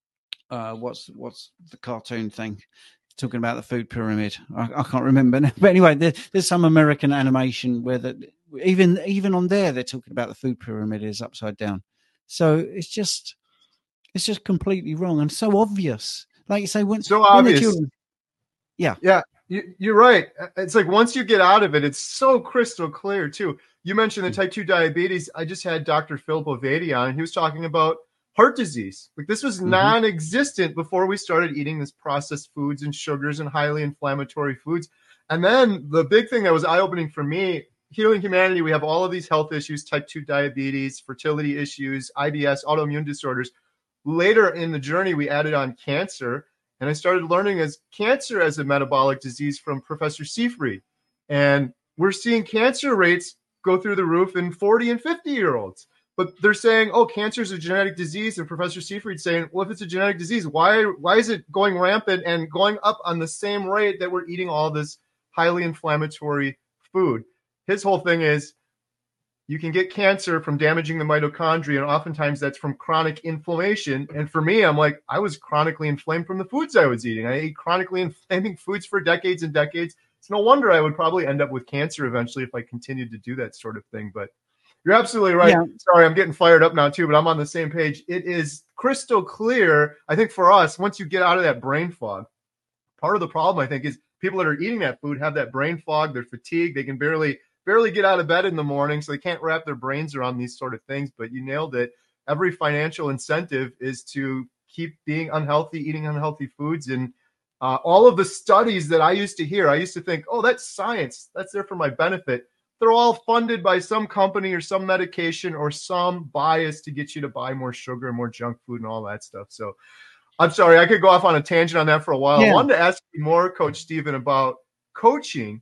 uh, what's what's the cartoon thing? Talking about the food pyramid. I, I can't remember now. But anyway, there, there's some American animation where the, even, even on there, they're talking about the food pyramid is upside down. So it's just, it's just completely wrong and so obvious. Like you say, when, So when obvious. the children, yeah, Yeah, you, you're right. It's like once you get out of it, it's so crystal clear too. You mentioned the type two diabetes. I just had Doctor Philip Ovedi on, and he was talking about heart disease. Like this was Mhm. non-existent before we started eating this processed foods and sugars and highly inflammatory foods. And then the big thing that was eye-opening for me, Healing Humanity, we have all of these health issues, type two diabetes, fertility issues, I B S, autoimmune disorders. Later in the journey, we added on cancer. And I started learning as cancer as a metabolic disease from Professor Seyfried. And we're seeing cancer rates go through the roof in forty and fifty year olds. But they're saying, oh, cancer is a genetic disease. And Professor Seyfried saying, well, if it's a genetic disease, why, why is it going rampant and going up on the same rate that we're eating all this highly inflammatory food? His whole thing is, you can get cancer from damaging the mitochondria, and oftentimes that's from chronic inflammation. And for me, I'm like, I was chronically inflamed from the foods I was eating. I ate chronically inflaming foods for decades and decades. It's no wonder I would probably end up with cancer eventually if I continued to do that sort of thing. But you're absolutely right. Yeah. Sorry, I'm getting fired up now too, but I'm on the same page. It is crystal clear. I think for us, once you get out of that brain fog, part of the problem, I think, is people that are eating that food have that brain fog. They're fatigued. They can barely barely get out of bed in the morning, so they can't wrap their brains around these sort of things. But you nailed it. Every financial incentive is to keep being unhealthy, eating unhealthy foods. And uh, all of the studies that I used to hear, I used to think, oh, that's science. That's there for my benefit. They're all funded by some company or some medication or some bias to get you to buy more sugar and more junk food and all that stuff. So I'm sorry, I could go off on a tangent on that for a while. Yeah. I wanted to ask you more, Coach Stephen, about coaching.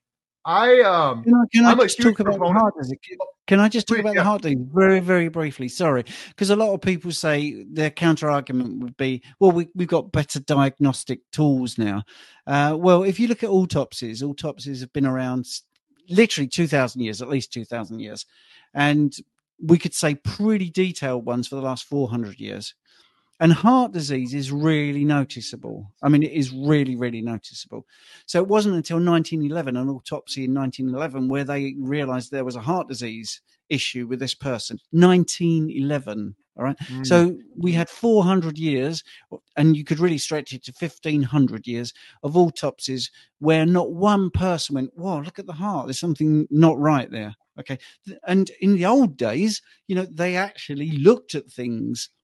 I um Can I, can I I'm a just huge talk about the proponent- heart disease? Can I just talk Please, about yeah. the heart disease very, very briefly? Sorry, because a lot of people say their counter argument would be, well, we, we've got better diagnostic tools now. Uh, well, if you look at autopsies, autopsies have been around s- literally two thousand years, at least two thousand years. And we could say pretty detailed ones for the last four hundred years. And heart disease is really noticeable. I mean, it is really, really noticeable. So it wasn't until nineteen eleven, an autopsy in nineteen eleven, where they realized there was a heart disease issue with this person. nineteen eleven. All right. Mm. So we had four hundred years, and you could really stretch it to fifteen hundred years of autopsies where not one person went, wow, look at the heart. There's something not right there. Okay. And in the old days, you know, they actually looked at things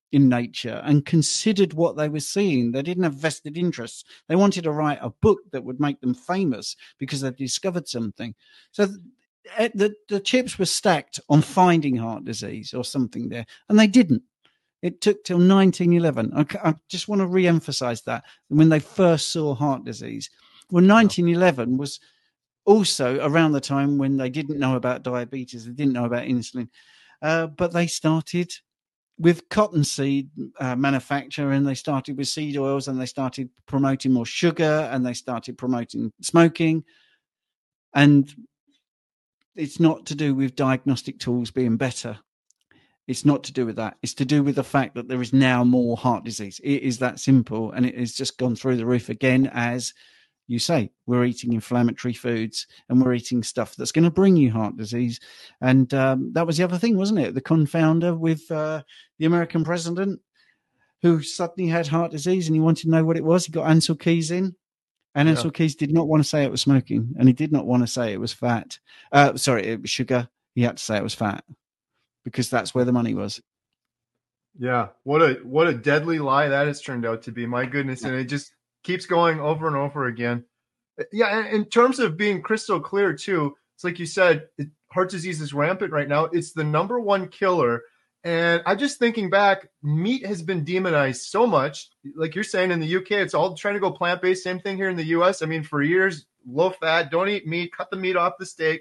in nature and considered what they were seeing. They didn't have vested interests. They wanted to write a book that would make them famous because they discovered something. So the, the chips were stacked on finding heart disease or something there, and they didn't. It took till nineteen eleven. I, I just want to re-emphasize that when they first saw heart disease. Well, nineteen eleven was also around the time when they didn't know about diabetes, they didn't know about insulin, uh, but they started with cottonseed uh, manufacture, and they started with seed oils, and they started promoting more sugar, and they started promoting smoking. And it's not to do with diagnostic tools being better. It's not to do with that. It's to do with the fact that there is now more heart disease. It is that simple, and it has just gone through the roof again. As you say, we're eating inflammatory foods, and we're eating stuff that's going to bring you heart disease. And um, that was the other thing, wasn't it? The confounder with uh, the American president who suddenly had heart disease, and he wanted to know what it was. He got Ansel Keys in, and Ansel yeah. Keys did not want to say it was smoking, and he did not want to say it was fat. Uh, sorry, it was sugar. He had to say it was fat, because that's where the money was. Yeah, what a what a deadly lie that has turned out to be. My goodness, and it just keeps going over and over again. Yeah, and in terms of being crystal clear too, it's like you said, it, heart disease is rampant right now. It's the number one killer. And I'm just thinking back, meat has been demonized so much. Like you're saying, in the U K, it's all trying to go plant-based. Same thing here in the U S. I mean, for years, low fat, don't eat meat, cut the meat off the steak.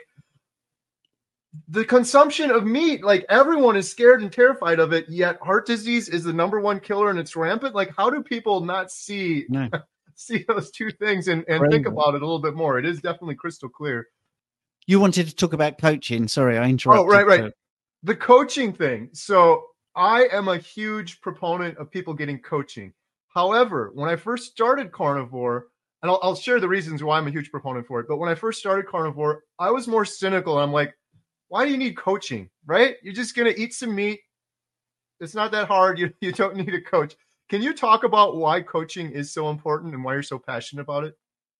The consumption of meat, like everyone is scared and terrified of it, yet heart disease is the number one killer and it's rampant. Like, how do people not see no. see those two things and, and think about it a little bit more? It is definitely crystal clear. You wanted to talk about coaching. Sorry, I interrupted. Oh, right, right. The coaching thing. So I am a huge proponent of people getting coaching. However, when I first started Carnivore, and I'll, I'll share the reasons why I'm a huge proponent for it, but when I first started Carnivore, I was more cynical. I'm like, why do you need coaching, right? You're just going to eat some meat. It's not that hard. You, you don't need a coach. Can you talk about why coaching is so important and why you're so passionate about it?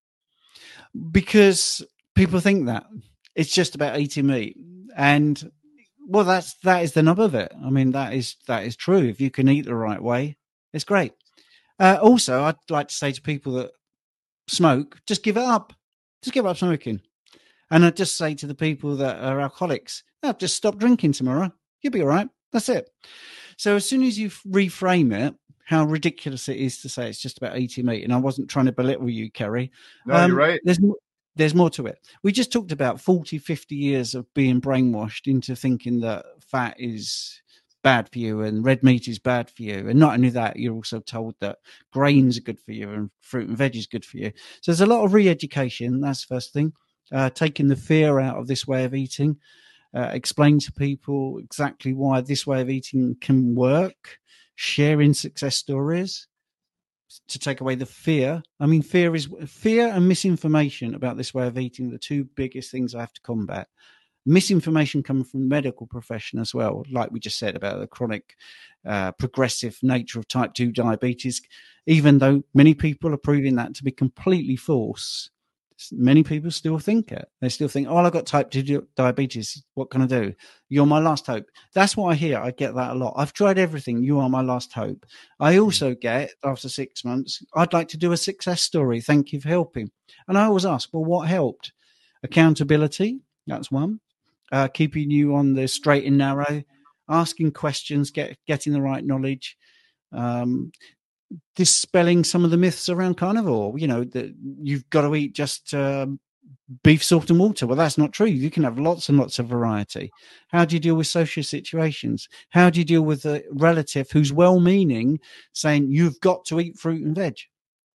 Because people think that it's just about eating meat. And well, that's, that is the nub of it. I mean, that is, that is true. If you can eat the right way, it's great. Uh, also, I'd like to say to people that smoke, just give it up. Just give up smoking. And I just say to the people that are alcoholics, oh, just stop drinking tomorrow. You'll be all right. That's it. So as soon as you reframe it, how ridiculous it is to say it's just about eating meat. And I wasn't trying to belittle you, Kerry. No, um, you're right. There's more, there's more to it. We just talked about forty, fifty years of being brainwashed into thinking that fat is bad for you and red meat is bad for you. And not only that, you're also told that grains are good for you and fruit and veg is good for you. So there's a lot of re-education. That's the first thing. Uh, taking the fear out of this way of eating, uh, explain to people exactly why this way of eating can work, sharing success stories to take away the fear. I mean, fear is fear and misinformation about this way of eating, the two biggest things I have to combat. Misinformation coming from the medical profession as well, like we just said about the chronic uh, progressive nature of type two diabetes, even though many people are proving that to be completely false. Many people still think it. They still think, oh, I've got type two diabetes. What can I do? You're my last hope. That's what I hear. I get that a lot. I've tried everything. You are my last hope. I also get, after six months, I'd like to do a success story. Thank you for helping. And I always ask, well, what helped? Accountability. That's one. Uh, keeping you on the straight and narrow, asking questions, get, getting the right knowledge. Um, dispelling some of the myths around carnivore, you know, that you've got to eat just um, beef, salt and water. Well, that's not true. You can have lots and lots of variety. How do you deal with social situations? How do you deal with a relative who's well-meaning saying you've got to eat fruit and veg?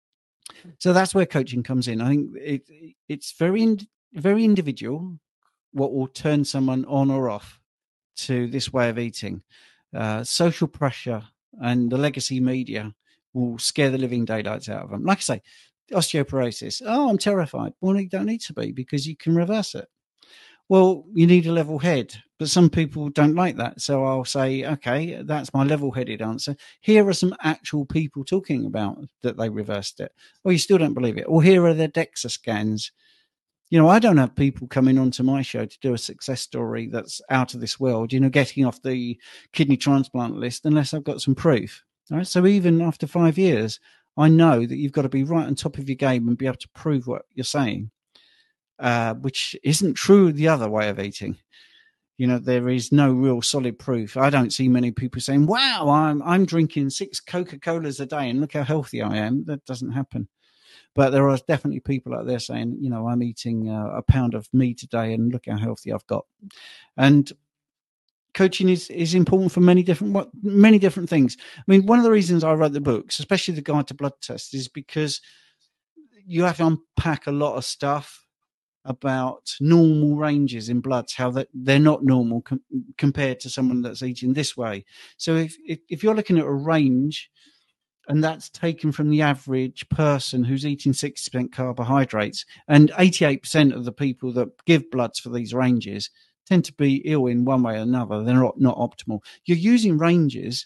So that's where coaching comes in. I think it, it's very, very individual what will turn someone on or off to this way of eating. Uh, social pressure and the legacy media will scare the living daylights out of them. Like I say, osteoporosis. Oh, I'm terrified. Well, you don't need to be, because you can reverse it. Well, you need a level head, but some people don't like that. So I'll say, okay, that's my level-headed answer. Here are some actual people talking about that they reversed it. Well, you still don't believe it. Well, here are their DEXA scans. You know, I don't have people coming onto my show to do a success story that's out of this world, you know, getting off the kidney transplant list unless I've got some proof. Right. So even after five years, I know that you've got to be right on top of your game and be able to prove what you're saying, uh, which isn't true the other way of eating. You know, there is no real solid proof. I don't see many people saying, wow, I'm I'm drinking six Coca-Colas a day and look how healthy I am. That doesn't happen. But there are definitely people out there saying, you know, I'm eating uh, a pound of meat a day and look how healthy I've got. And coaching is, is important for many different many different things. I mean, one of the reasons I wrote the books, especially the Guide to Blood Tests, is because you have to unpack a lot of stuff about normal ranges in bloods, how that they're not normal com- compared to someone that's eating this way. So if, if if you're looking at a range, and that's taken from the average person who's eating sixty percent carbohydrates, and eighty-eight percent of the people that give bloods for these ranges tend to be ill in one way or another. They're not, not optimal. You're using ranges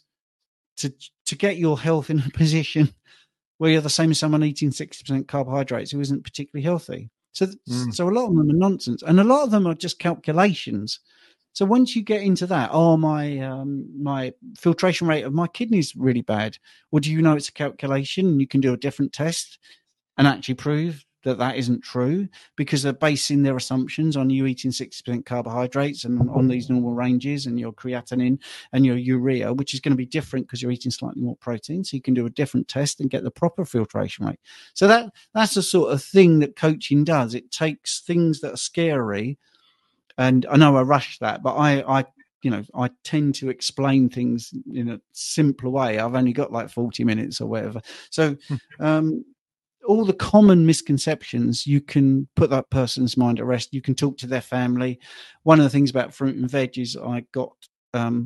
to to get your health in a position where you're the same as someone eating sixty percent carbohydrates who isn't particularly healthy. So, mm. so a lot of them are nonsense, and a lot of them are just calculations. So once you get into that, oh, my um, my filtration rate of my kidney's really bad. Well, do you know it's a calculation, and you can do a different test and actually prove that that isn't true, because they're basing their assumptions on you eating sixty percent carbohydrates and on these normal ranges and your creatinine and your urea, which is going to be different because you're eating slightly more protein. So you can do a different test and get the proper filtration rate. So that that's the sort of thing that coaching does. It takes things that are scary, and I know I rush that, but I, I you know, I tend to explain things in a simpler way. I've only got like forty minutes or whatever. So, um, all the common misconceptions, you can put that person's mind at rest. You can talk to their family. One of the things about fruit and veg is I got um,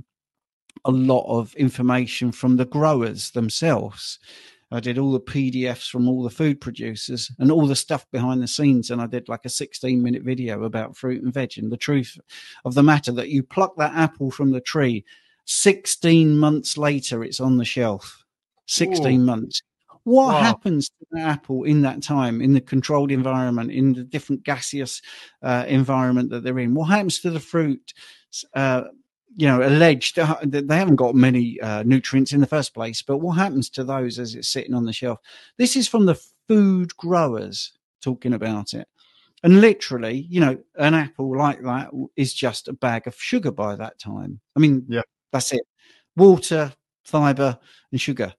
a lot of information from the growers themselves. I did all the P D Fs from all the food producers and all the stuff behind the scenes. And I did like a sixteen minute video about fruit and veg and the truth of the matter that you pluck that apple from the tree, sixteen months later, it's on the shelf. sixteen Ooh. Months. What wow. happens to the apple in that time, in the controlled environment, in the different gaseous uh, environment that they're in? What happens to the fruit? Uh, you know, alleged that they haven't got many uh, nutrients in the first place, but what happens to those as it's sitting on the shelf? This is from the food growers talking about it. And literally, you know, an apple like that is just a bag of sugar by that time. I mean, yeah, that's it. Water, fiber, and sugar.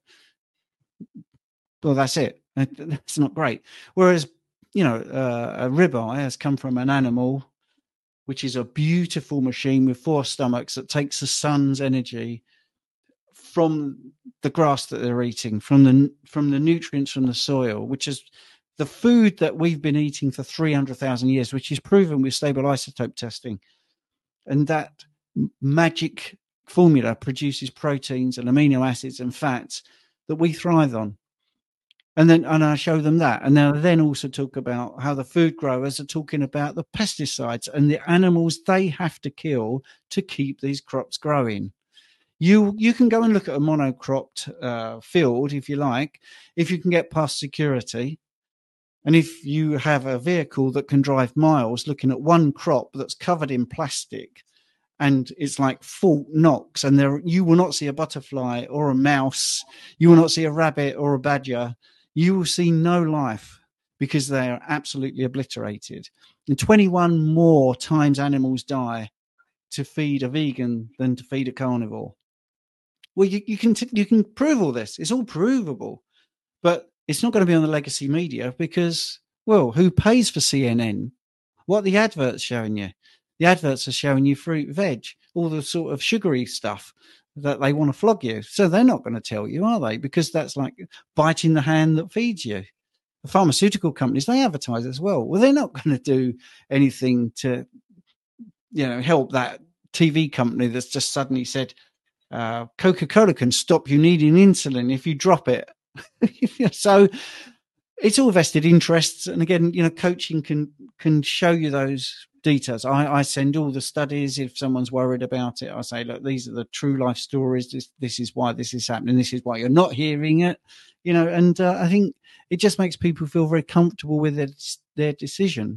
Well, that's it. That's not great. Whereas, you know, uh, a ribeye has come from an animal, which is a beautiful machine with four stomachs that takes the sun's energy from the grass that they're eating, from the from the nutrients from the soil, which is the food that we've been eating for three hundred thousand years, which is proven with stable isotope testing. And that magic formula produces proteins and amino acids and fats that we thrive on. And then, and I show them that. And then I then also talk about how the food growers are talking about the pesticides and the animals they have to kill to keep these crops growing. You you can go and look at a monocropped uh, field, if you like, if you can get past security. And if you have a vehicle that can drive miles looking at one crop that's covered in plastic and it's like Fort Knox, and there you will not see a butterfly or a mouse, you will not see a rabbit or a badger. You will see no life because they are absolutely obliterated. And twenty-one more times animals die to feed a vegan than to feed a carnivore. Well, you, you can t- you can prove all this. It's all provable. But it's not going to be on the legacy media because, well, who pays for C N N? What are the adverts showing you? The adverts are showing you fruit, veg, all the sort of sugary stuff that they want to flog you. So they're not going to tell you, are they? Because that's like biting the hand that feeds you. The pharmaceutical companies, they advertise as well. Well, they're not going to do anything to, you know, help that T V company that's just suddenly said, uh, Coca-Cola can stop you needing insulin if you drop it. So it's all vested interests. And again, you know, coaching can, can show you those details. I, I send all the studies. If someone's worried about it, I say, look, these are the true life stories. This, this is why this is happening. This is why you're not hearing it, you know, and uh, I think it just makes people feel very comfortable with their, their decision.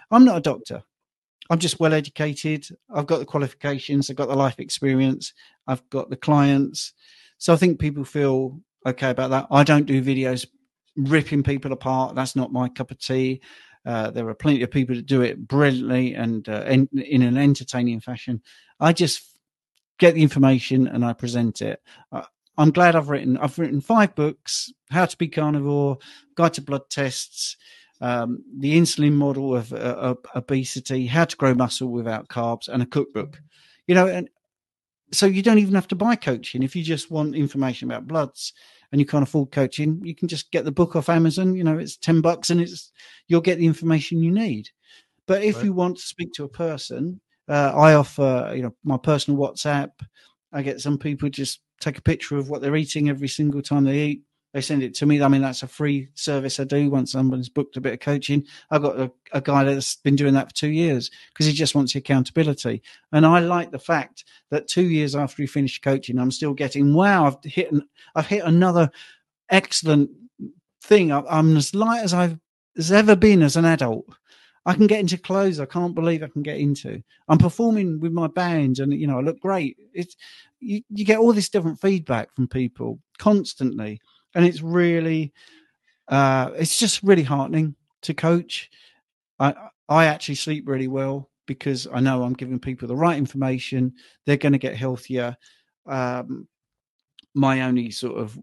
I'm not a doctor. I'm just well educated. I've got the qualifications. I've got the life experience. I've got the clients. So I think people feel okay about that. I don't do videos ripping people apart. That's not my cup of tea. Uh, there are plenty of people that do it brilliantly and uh, in, in an entertaining fashion. I just get the information and I present it. Uh, I'm glad I've written. I've written five books: How to Be Carnivore, Guide to Blood Tests, um, the insulin model of uh, uh, obesity, how to grow muscle without carbs, and a cookbook. You know, and so you don't even have to buy coaching if you just want information about bloods and you can't afford coaching. You can just get the book off Amazon. You know, it's ten bucks and it's you'll get the information you need. But if right. you want to speak to a person, uh, I offer, you know, my personal WhatsApp. I get some people just take a picture of what they're eating every single time they eat. They send it to me. I mean, that's a free service I do once someone's booked a bit of coaching. I've got a, a guy that's been doing that for two years because he just wants the accountability. And I like the fact that two years after he finished coaching, I'm still getting, wow, I've hit, an, I've hit another excellent thing. I'm as light as I've as ever been as an adult. I can get into clothes I can't believe I can get into. I'm performing with my band and, you know, I look great. It's you, you get all this different feedback from people constantly. And it's really, uh, it's just really heartening to coach. I I actually sleep really well because I know I'm giving people the right information. They're going to get healthier. Um, my only sort of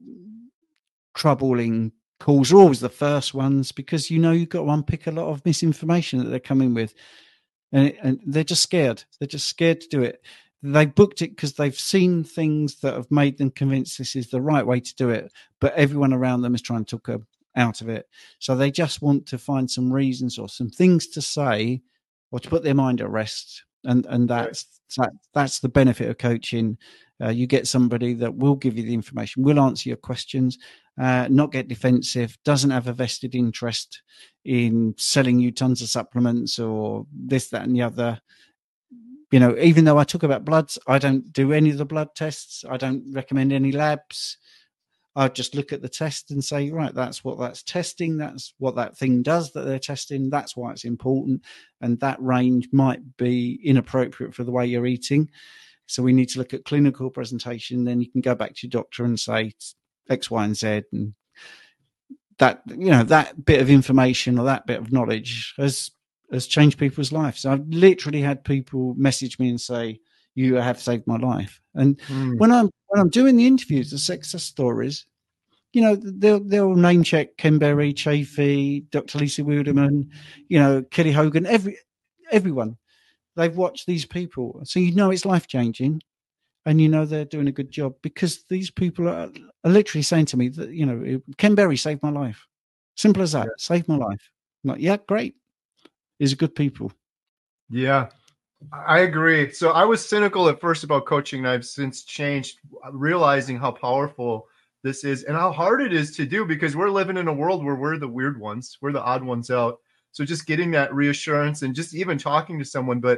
troubling calls are always the first ones because, you know, you've got to unpick a lot of misinformation that they're coming with. And, it, and they're just scared. They're just scared to do it. They booked it because they've seen things that have made them convinced this is the right way to do it, but everyone around them is trying to talk them out of it. So they just want to find some reasons or some things to say or to put their mind at rest. And and that's that, that's the benefit of coaching. Uh, you get somebody that will give you the information, will answer your questions, uh, not get defensive, doesn't have a vested interest in selling you tons of supplements or this, that, and the other. You know, even though I talk about bloods, I don't do any of the blood tests. I don't recommend any labs. I just look at the test and say, right, that's what that's testing. That's what that thing does that they're testing. That's why it's important. And that range might be inappropriate for the way you're eating. So we need to look at clinical presentation. Then you can go back to your doctor and say X, Y, and Z. And that, you know, that bit of information or that bit of knowledge has has changed people's lives. I've literally had people message me and say, you have saved my life. And mm. when I'm when I'm doing the interviews, the success stories, you know, they'll they'll name check Ken Berry, Chafee, Doctor Lisa Wilderman, you know, Kelly Hogan, every everyone. They've watched these people. So you know it's life changing and you know they're doing a good job because these people are, are literally saying to me that, you know, Ken Berry saved my life. Simple as that. Yeah. Saved my life. I'm like, yeah, great. These are good people. Yeah, I agree. So I was cynical at first about coaching, and I've since changed, realizing how powerful this is and how hard it is to do because we're living in a world where we're the weird ones. We're the odd ones out. So just getting that reassurance and just even talking to someone, but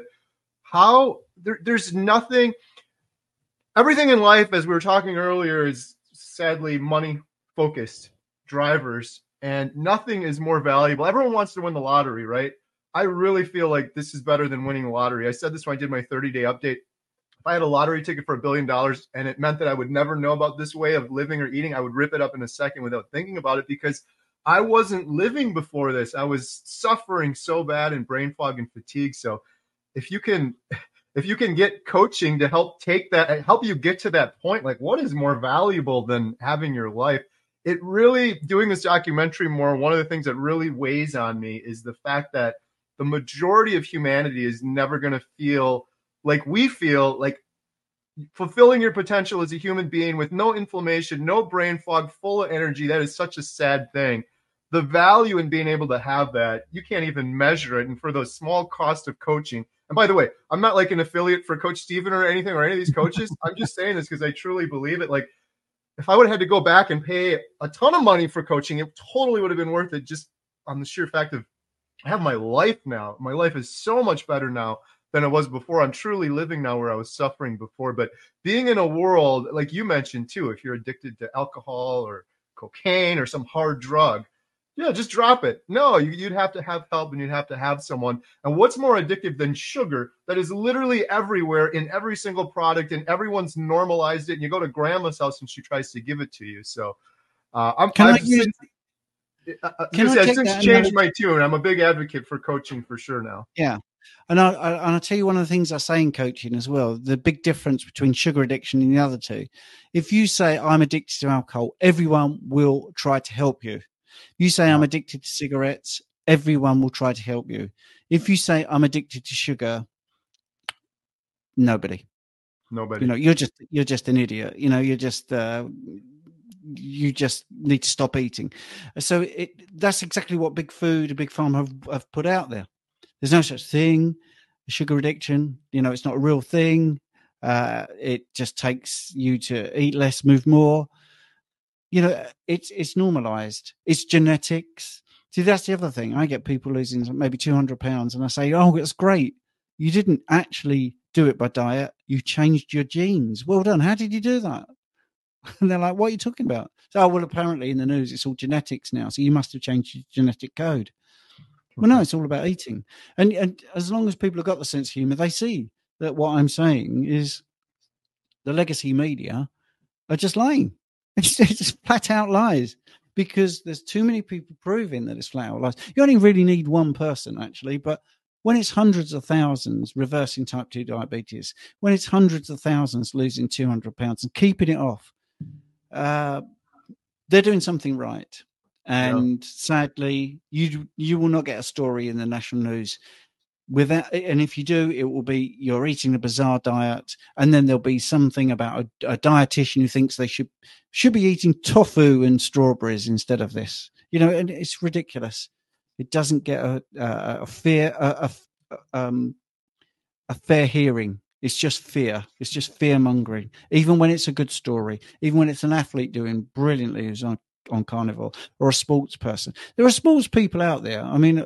how there, there's nothing, everything in life, as we were talking earlier, is sadly money focused drivers, and nothing is more valuable. Everyone wants to win the lottery, right? I really feel like this is better than winning the lottery. I said this when I did my thirty-day update. If I had a lottery ticket for a billion dollars and it meant that I would never know about this way of living or eating, I would rip it up in a second without thinking about it because I wasn't living before this. I was suffering so bad in brain fog and fatigue. So if you can, if you can get coaching to help take that, help you get to that point, like what is more valuable than having your life? It really, doing this documentary more, one of the things that really weighs on me is the fact that the majority of humanity is never going to feel like we feel, like fulfilling your potential as a human being with no inflammation, no brain fog, full of energy. That is such a sad thing. The value in being able to have that, you can't even measure it. And for those small cost of coaching, and by the way, I'm not like an affiliate for Coach Steven or anything or any of these coaches. I'm just saying this because I truly believe it. Like if I would have had to go back and pay a ton of money for coaching, it totally would have been worth it just on the sheer fact of I have my life now. My life is so much better now than it was before. I'm truly living now where I was suffering before. But being in a world, like you mentioned too, if you're addicted to alcohol or cocaine or some hard drug, Yeah, just drop it. No, you, you'd have to have help and you'd have to have someone. And what's more addictive than sugar that is literally everywhere in every single product and everyone's normalized it. And you go to grandma's house and she tries to give it to you. So uh, I'm, Can I've I use, since, uh, can just, I I've take since that changed analogy? my tune. I'm a big advocate for coaching for sure now. Yeah. And I, I, and I'll tell you one of the things I say in coaching as well, the big difference between sugar addiction and the other two. If you say I'm addicted to alcohol, everyone will try to help you. You say I'm addicted to cigarettes, everyone will try to help you. If you say I'm addicted to sugar, nobody. Nobody. You know, you're just you're just an idiot. You know, you're just uh, you just need to stop eating. So it that's exactly what Big Food and Big Pharma have, have put out there. There's no such thing, sugar addiction. You know, it's not a real thing. Uh, it just takes you to eat less, move more. You know, it's it's normalized. It's genetics. See, that's the other thing. I get people losing maybe two hundred pounds and I say, oh, it's great. You didn't actually do it by diet. You changed your genes. Well done. How did you do that? And they're like, what are you talking about? So, oh, well, apparently in the news, it's all genetics now. So you must have changed your genetic code. Well, no, it's all about eating. And, and as long as people have got the sense of humor, they see that what I'm saying is the legacy media are just lying. It's, it's just flat out lies because there's too many people proving that it's flat out lies. You only really need one person, actually. But when it's hundreds of thousands reversing type two diabetes, when it's hundreds of thousands losing two hundred pounds and keeping it off, uh, they're doing something right. And yeah. Sadly, you you will not get a story in the national news without, and if you do, it will be you're eating a bizarre diet, and then there'll be something about a, a dietitian who thinks they should should be eating tofu and strawberries instead of this. You know, and it's ridiculous. It doesn't get a a, a fair a, a um a fair hearing. It's just fear. It's just fear mongering. Even when it's a good story, even when it's an athlete doing brilliantly who's on on Carnivore, or a sports person. There are sports people out there, I mean,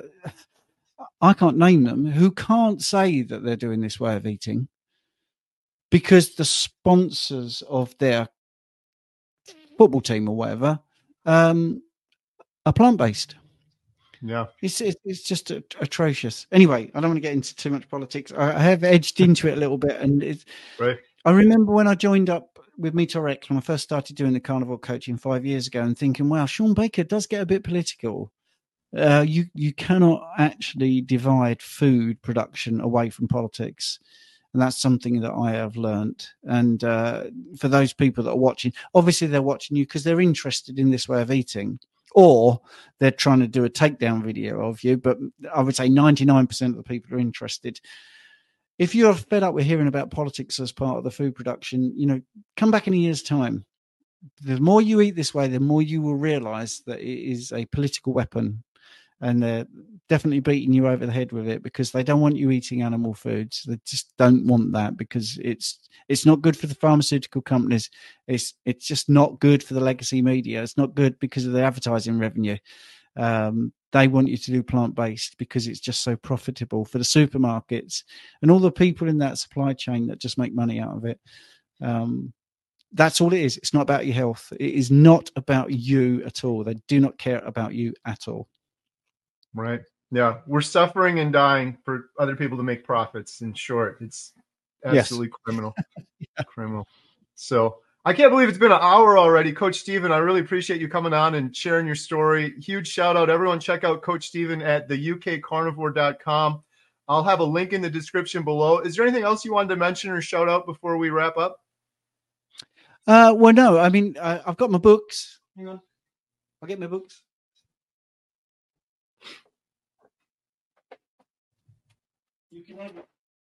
I can't name them, who can't say that they're doing this way of eating because the sponsors of their football team or whatever um, are plant-based. Yeah. It's it's, it's just a, atrocious. Anyway, I don't want to get into too much politics. I, I have edged into it a little bit. And it's, right. I remember when I joined up with MeatRx when I first started doing the carnivore coaching five years ago and thinking, wow, Sean Baker does get a bit political. Uh, you, you cannot actually divide food production away from politics. And that's something that I have learned. And uh, for those people that are watching, obviously they're watching you because they're interested in this way of eating, or they're trying to do a takedown video of you. But I would say ninety-nine percent of the people are interested. If you're fed up with hearing about politics as part of the food production, you know, come back in a year's time. The more you eat this way, the more you will realize that it is a political weapon, and they're definitely beating you over the head with it because they don't want you eating animal foods. They just don't want that because it's it's not good for the pharmaceutical companies. It's it's just not good for the legacy media. It's not good because of the advertising revenue. Um, they want you to do plant-based because it's just so profitable for the supermarkets and all the people in that supply chain that just make money out of it. Um, that's all it is. It's not about your health. It is not about you at all. They do not care about you at all. Right. Yeah. We're suffering and dying for other people to make profits. In short, it's absolutely yes. criminal. yeah. Criminal. So I can't believe it's been an hour already. Coach Steven, I really appreciate you coming on and sharing your story. Huge shout out. Everyone check out Coach Steven at the U K carnivore dot com. I'll have a link in the description below. Is there anything else you wanted to mention or shout out before we wrap up? Uh, well, no, I mean, I, I've got my books. Hang on. I'll get my books. You can edit.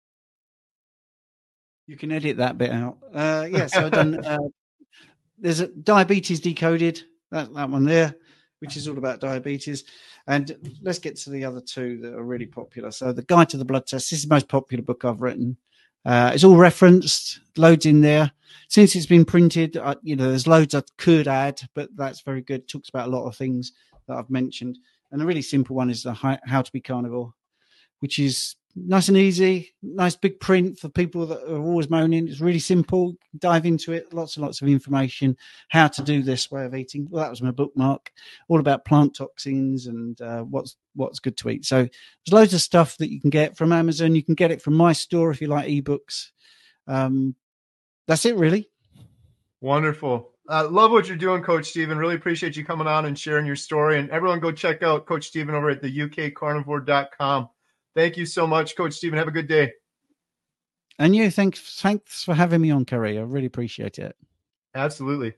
You can edit that bit out. Uh, yeah, so I've done. Uh, there's a Diabetes Decoded. That that one there, which is all about diabetes. And let's get to the other two that are really popular. So the Guide to the Blood Test. This is the most popular book I've written. Uh, it's all referenced, loads in there. Since it's been printed, I, you know, there's loads I could add, but that's very good. It talks about a lot of things that I've mentioned. And a really simple one is the How to Be Carnivore, which is nice and easy, nice big print for people that are always moaning. It's really simple. Dive into it. Lots and lots of information. How to do this way of eating. Well, that was my bookmark. All about plant toxins and uh, what's what's good to eat. So there's loads of stuff that you can get from Amazon. You can get it from my store if you like ebooks. Um, that's it, really. Wonderful. Uh, love what you're doing, Coach Stephen. Really appreciate you coming on and sharing your story. And everyone go check out Coach Stephen over at the U K carnivore dot com. Thank you so much, Coach Stephen. Have a good day. And you, thanks, thanks for having me on, Kerry. I really appreciate it. Absolutely.